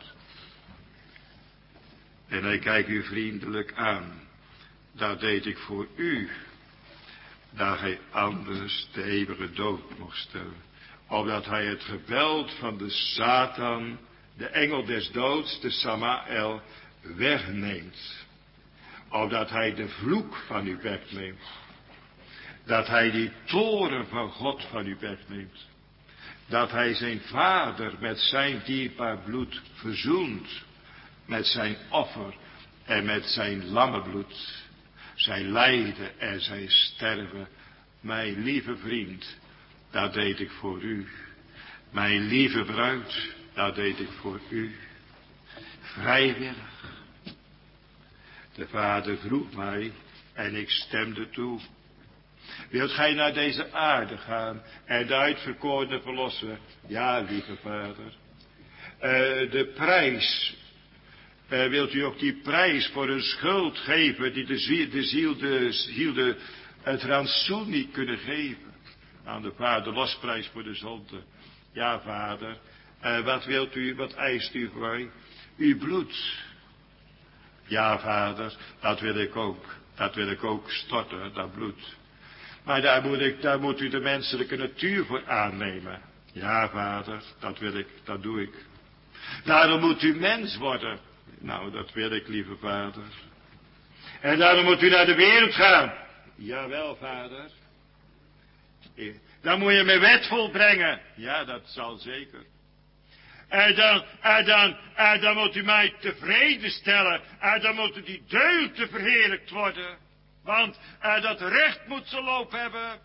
En hij kijkt u vriendelijk aan. Dat deed ik voor u. Dat hij anders de eeuwige dood mocht stellen. Opdat hij het geweld van de Satan, de engel des doods, de Samael, wegneemt. Opdat hij de vloek van u wegneemt. Dat hij die toren van God van u wegneemt. Dat hij zijn vader met zijn dierbaar bloed verzoent. Met zijn offer en met zijn lammebloed. Zijn lijden en zijn sterven. Mijn lieve vriend, dat deed ik voor u. Mijn lieve bruid, dat deed ik voor u. Vrijwillig. De vader vroeg mij en ik stemde toe. Wilt gij naar deze aarde gaan en de uitverkorene verlossen? Ja, lieve vader. Uh, de prijs. Uh, wilt u ook die prijs voor een schuld geven die de ziel, de ziel, de ziel de, het rantsoen niet kunnen geven? Aan de vader, losprijs voor de zonde. Ja, vader. Uh, wat wilt u, wat eist u voor mij? Uw bloed. Ja, vader, dat wil ik ook. Dat wil ik ook storten, dat bloed. Maar daar moet, ik, daar moet u de menselijke natuur voor aannemen. Ja, vader, dat wil ik, dat doe ik. Daarom moet u mens worden. Nou, dat wil ik, lieve vader. En daarom moet u naar de wereld gaan. Jawel, vader. Dan moet je mijn wet volbrengen. Ja, dat zal zeker. En dan, en dan, en dan moet u mij tevreden stellen. En dan moet die deugden verheerlijkt worden. Want uh, dat recht moet ze loop hebben.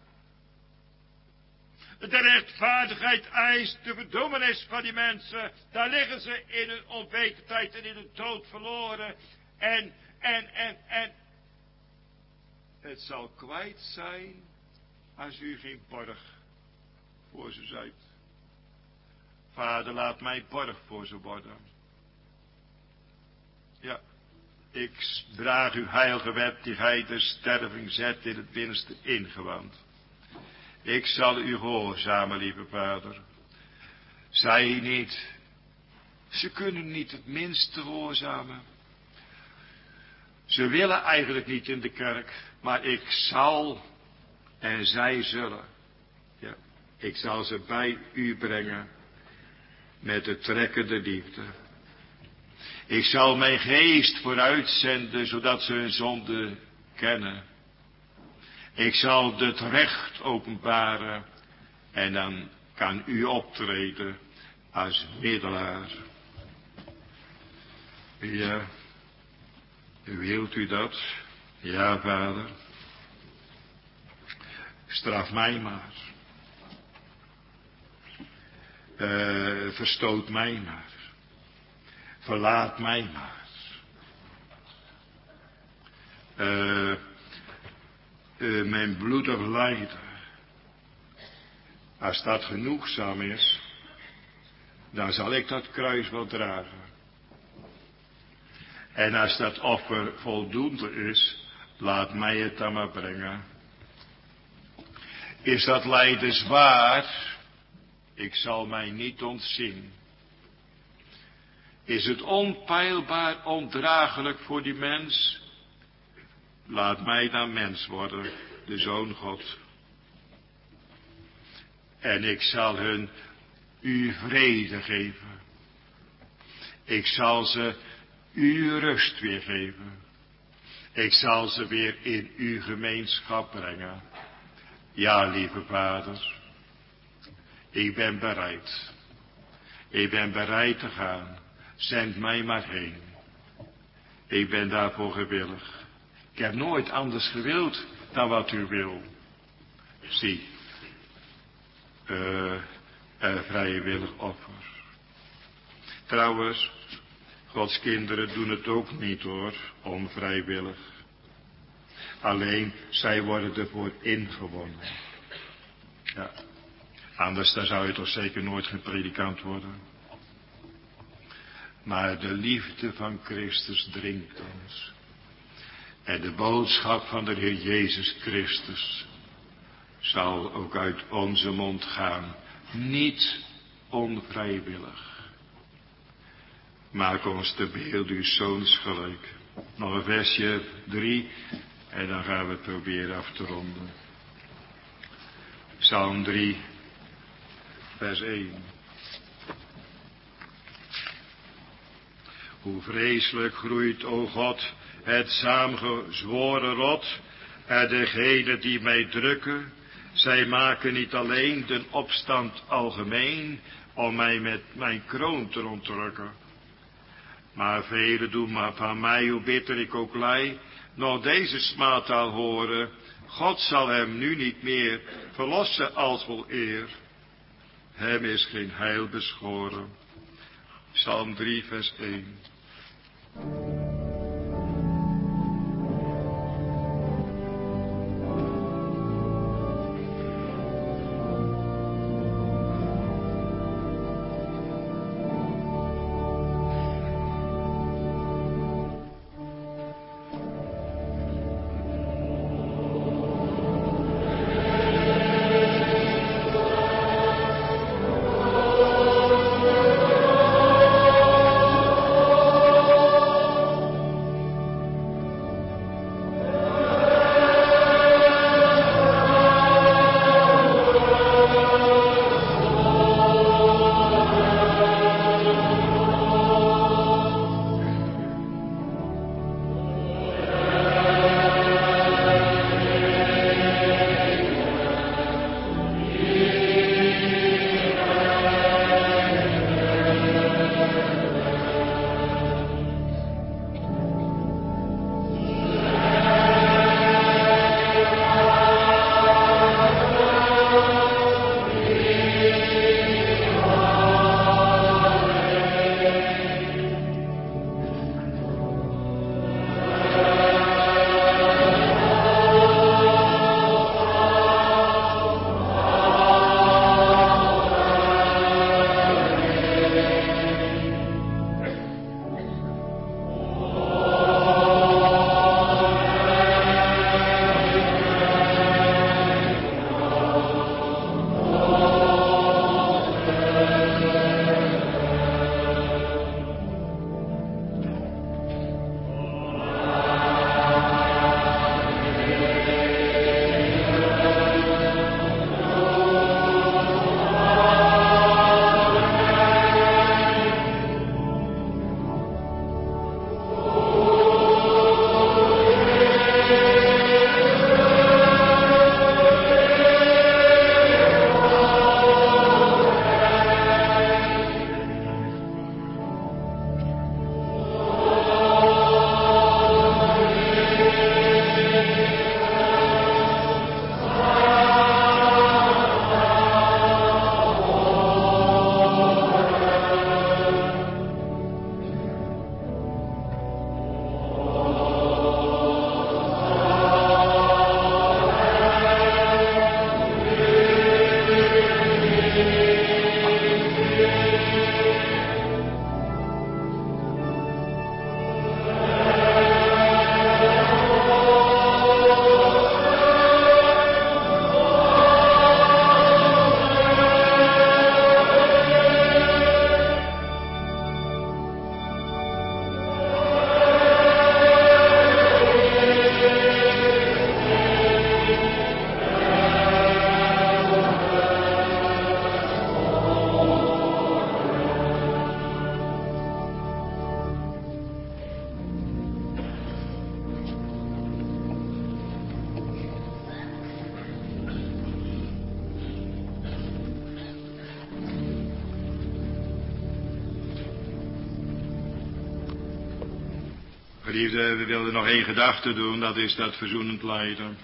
De rechtvaardigheid eist de verdoemenis van die mensen. Daar liggen ze in hun onwetendheid en in hun dood verloren. En, en, en, en. Het zal kwijt zijn als u geen borg voor ze zijt. Vader, laat mij borg voor ze worden. Ja. Ik draag uw heilige wet die gij de sterving zet in het binnenste ingewand. Ik zal u gehoorzamen, lieve vader. Zij niet. Ze kunnen niet het minste gehoorzamen. Ze willen eigenlijk niet in de kerk, maar ik zal en zij zullen. Ja, ik zal ze bij u brengen met de trekkende liefde. Ik zal mijn geest vooruitzenden, zodat ze hun zonde kennen. Ik zal het recht openbaren en dan kan u optreden als middelaar. Ja, wilt u dat? Ja, vader. Straf mij maar. Uh, verstoot mij maar. verlaat mij maar. Uh, uh, mijn bloedig lijden, als dat genoegzaam is, dan zal ik dat kruis wel dragen. En als dat offer voldoende is, laat mij het dan maar brengen. Is dat lijden zwaar? Ik zal mij niet ontzien. Is het onpeilbaar ondraaglijk voor die mens? Laat mij dan mens worden, de Zoon God. En ik zal hun uw vrede geven. Ik zal ze uw rust weer geven. Ik zal ze weer in uw gemeenschap brengen. Ja, lieve Vader, ik ben bereid. Ik ben bereid te gaan. Zend mij maar heen. Ik ben daarvoor gewillig. Ik heb nooit anders gewild dan wat u wil. Zie, uh, een vrijwillig offer. Trouwens, Gods kinderen doen het ook niet hoor, onvrijwillig. Alleen, zij worden ervoor ingewonnen. Ja, anders dan zou je toch zeker nooit geen predikant worden. Maar de liefde van Christus dringt ons. En de boodschap van de Heer Jezus Christus zal ook uit onze mond gaan. Niet onvrijwillig. Maak ons te beeld uw zoons gelijk. Nog een versje drie. En dan gaan we het proberen af te ronden. Psalm drie. Vers één. Hoe vreselijk groeit, o God, het saamgezworen rot. En degenen die mij drukken, zij maken niet alleen de opstand algemeen, om mij met mijn kroon te ontrukken. Maar velen doen maar van mij, hoe bitter ik ook lij, nog deze smaattaal horen. God zal hem nu niet meer verlossen als wel eer. Hem is geen heil beschoren. Psalm drie vers één. Geliefde, we wilden nog één gedachte doen, dat is dat verzoenend lijden.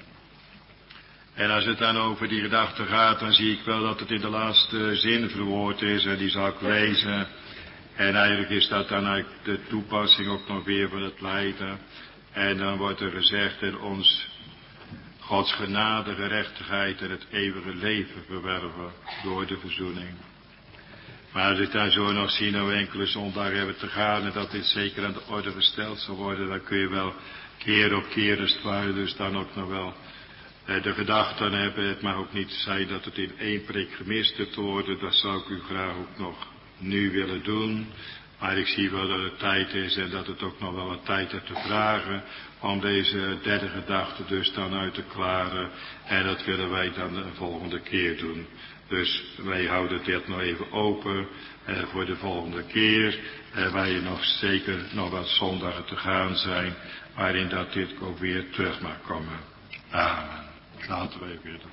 En als het dan over die gedachte gaat, dan zie ik wel dat het in de laatste zin verwoord is, en die zal ik lezen. En eigenlijk is dat dan eigenlijk de toepassing ook nog weer van het lijden. En dan wordt er gezegd, en ons Gods genade, gerechtigheid en het eeuwige leven verwerven door de verzoening. Maar als ik dan zo nog zie, nou enkele zondagen hebben te gaan en dat dit zeker aan de orde gesteld zal worden, dan kun je wel keer op keer als het ware dus dan ook nog wel eh, de gedachte aan hebben. Het mag ook niet zijn dat het in één prik gemist te worden, dat zou ik u graag ook nog nu willen doen. Maar ik zie wel dat het tijd is en dat het ook nog wel wat tijd heeft te vragen om deze derde gedachte dus dan uit te klaren. En dat willen wij dan de volgende keer doen. Dus wij houden dit nog even open eh, voor de volgende keer. Eh, waar je nog zeker nog wat zondagen te gaan zijn. Waarin dat dit ook weer terug mag komen. Amen. Laten wij bidden.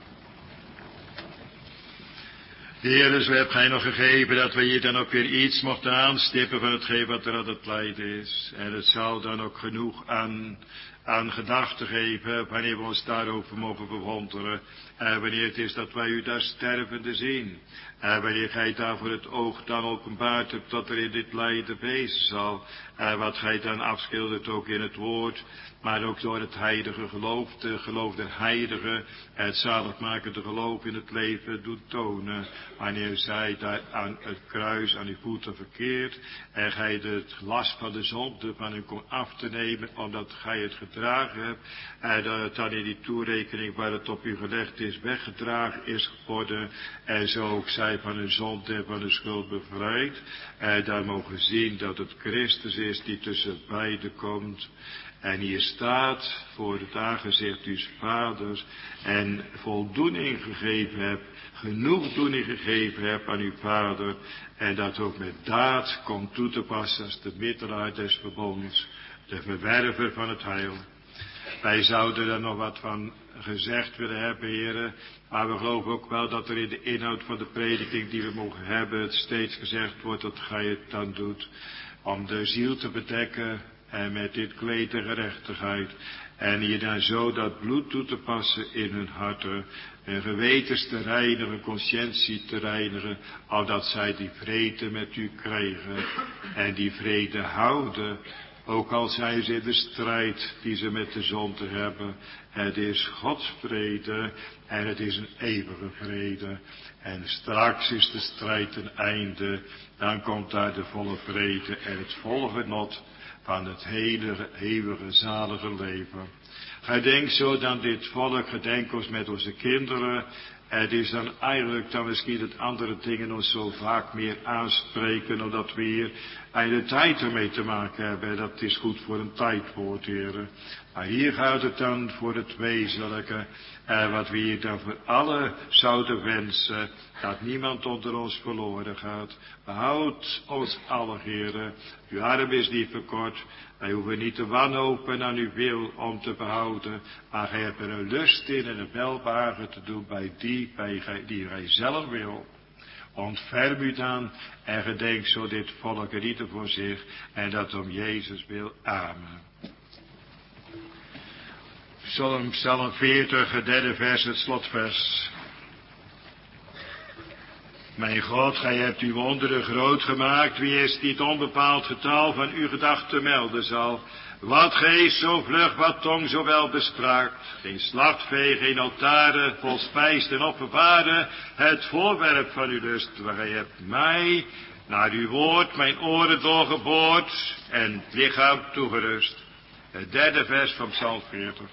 Heer, dus we hebben gij nog gegeven dat we hier dan ook weer iets mochten aanstippen van hetgeen wat er aan het lijden is. En het zal dan ook genoeg aan, aan gedachten geven wanneer we ons daarover mogen bewonderen. En wanneer het is dat wij u daar stervende zien. En wanneer gij daar voor het oog dan openbaard hebt dat er in dit lijden wezen zal. En wat gij dan afschildert ook in het woord. Maar ook door het heilige geloof, de geloof der heiligen, het zaligmakende geloof in het leven doet tonen. Wanneer zij daar aan het kruis aan uw voeten verkeert. En gij het last van de zonde van u komt af te nemen, omdat gij het gedragen hebt. En dat het dan in die toerekening waar het op u gelegd is, weggedragen is geworden. En zo ook zij van hun zonde en van hun schuld bevrijd. En daar mogen zien dat het Christus is die tussen beiden komt. En hier staat voor het aangezicht uws vaders en voldoening gegeven hebt, genoegdoening gegeven hebt aan uw vader. En dat ook met daad komt toe te passen als de middelaar des verbonds, de verwerver van het heil. Wij zouden er nog wat van gezegd willen hebben, heren. Maar we geloven ook wel dat er in de inhoud van de prediking die we mogen hebben, het steeds gezegd wordt dat gij het dan doet. Om de ziel te bedekken en met dit kleed der gerechtigheid. En hier dan zo dat bloed toe te passen in hun harten. En gewetens te reinigen, conscientie te reinigen. Opdat zij die vrede met u krijgen. En die vrede houden. Ook al zijn ze in de strijd die ze met de zonde hebben. Het is Gods vrede en het is een eeuwige vrede. En straks is de strijd ten einde. Dan komt daar de volle vrede en het volle genot van het hele, eeuwige, zalige leven. Gedenk zo dan dit volk, gedenk ons met onze kinderen. Het is dan eigenlijk dan misschien dat andere dingen ons zo vaak meer aanspreken, omdat we hier de tijd ermee te maken hebben. Dat is goed voor een tijdwoord, heren. Maar hier gaat het dan voor het wezenlijke, eh, wat we hier dan voor allen zouden wensen, dat niemand onder ons verloren gaat. Behoud ons allen, heren. Uw arm is niet verkort. Wij hoeven niet te wanhopen aan uw wil om te behouden, maar gij hebt er een lust in en een welbehagen te doen bij die, bij gij, die gij zelf wil. Ontferm u dan en gedenk zo dit volk er ieder voor zich en dat om Jezus wil. Amen. Psalm, Psalm veertig, het derde vers, het slotvers. Mijn God, gij hebt uw wonderen groot gemaakt. Wie is die het onbepaald getal van uw gedachten melden zal? Wat geest zo vlug, wat tong zo wel bespraakt. Geen slachtvee, geen altaren, vol spijs en offenbaren. Het voorwerp van uw lust, waar gij hebt mij, naar uw woord, mijn oren doorgeboord en het lichaam toegerust. Het derde vers van Psalm veertig.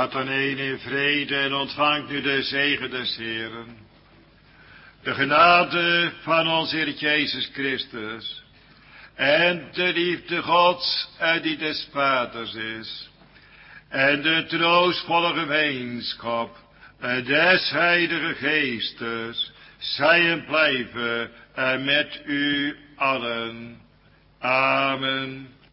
Gaat dan een in vrede en ontvangt nu de zegen des Heeren. De genade van ons Heer Jezus Christus en de liefde Gods en die des Vaders is en de troostvolle gemeenschap des Heilige Geestes zij en blijven met u allen. Amen.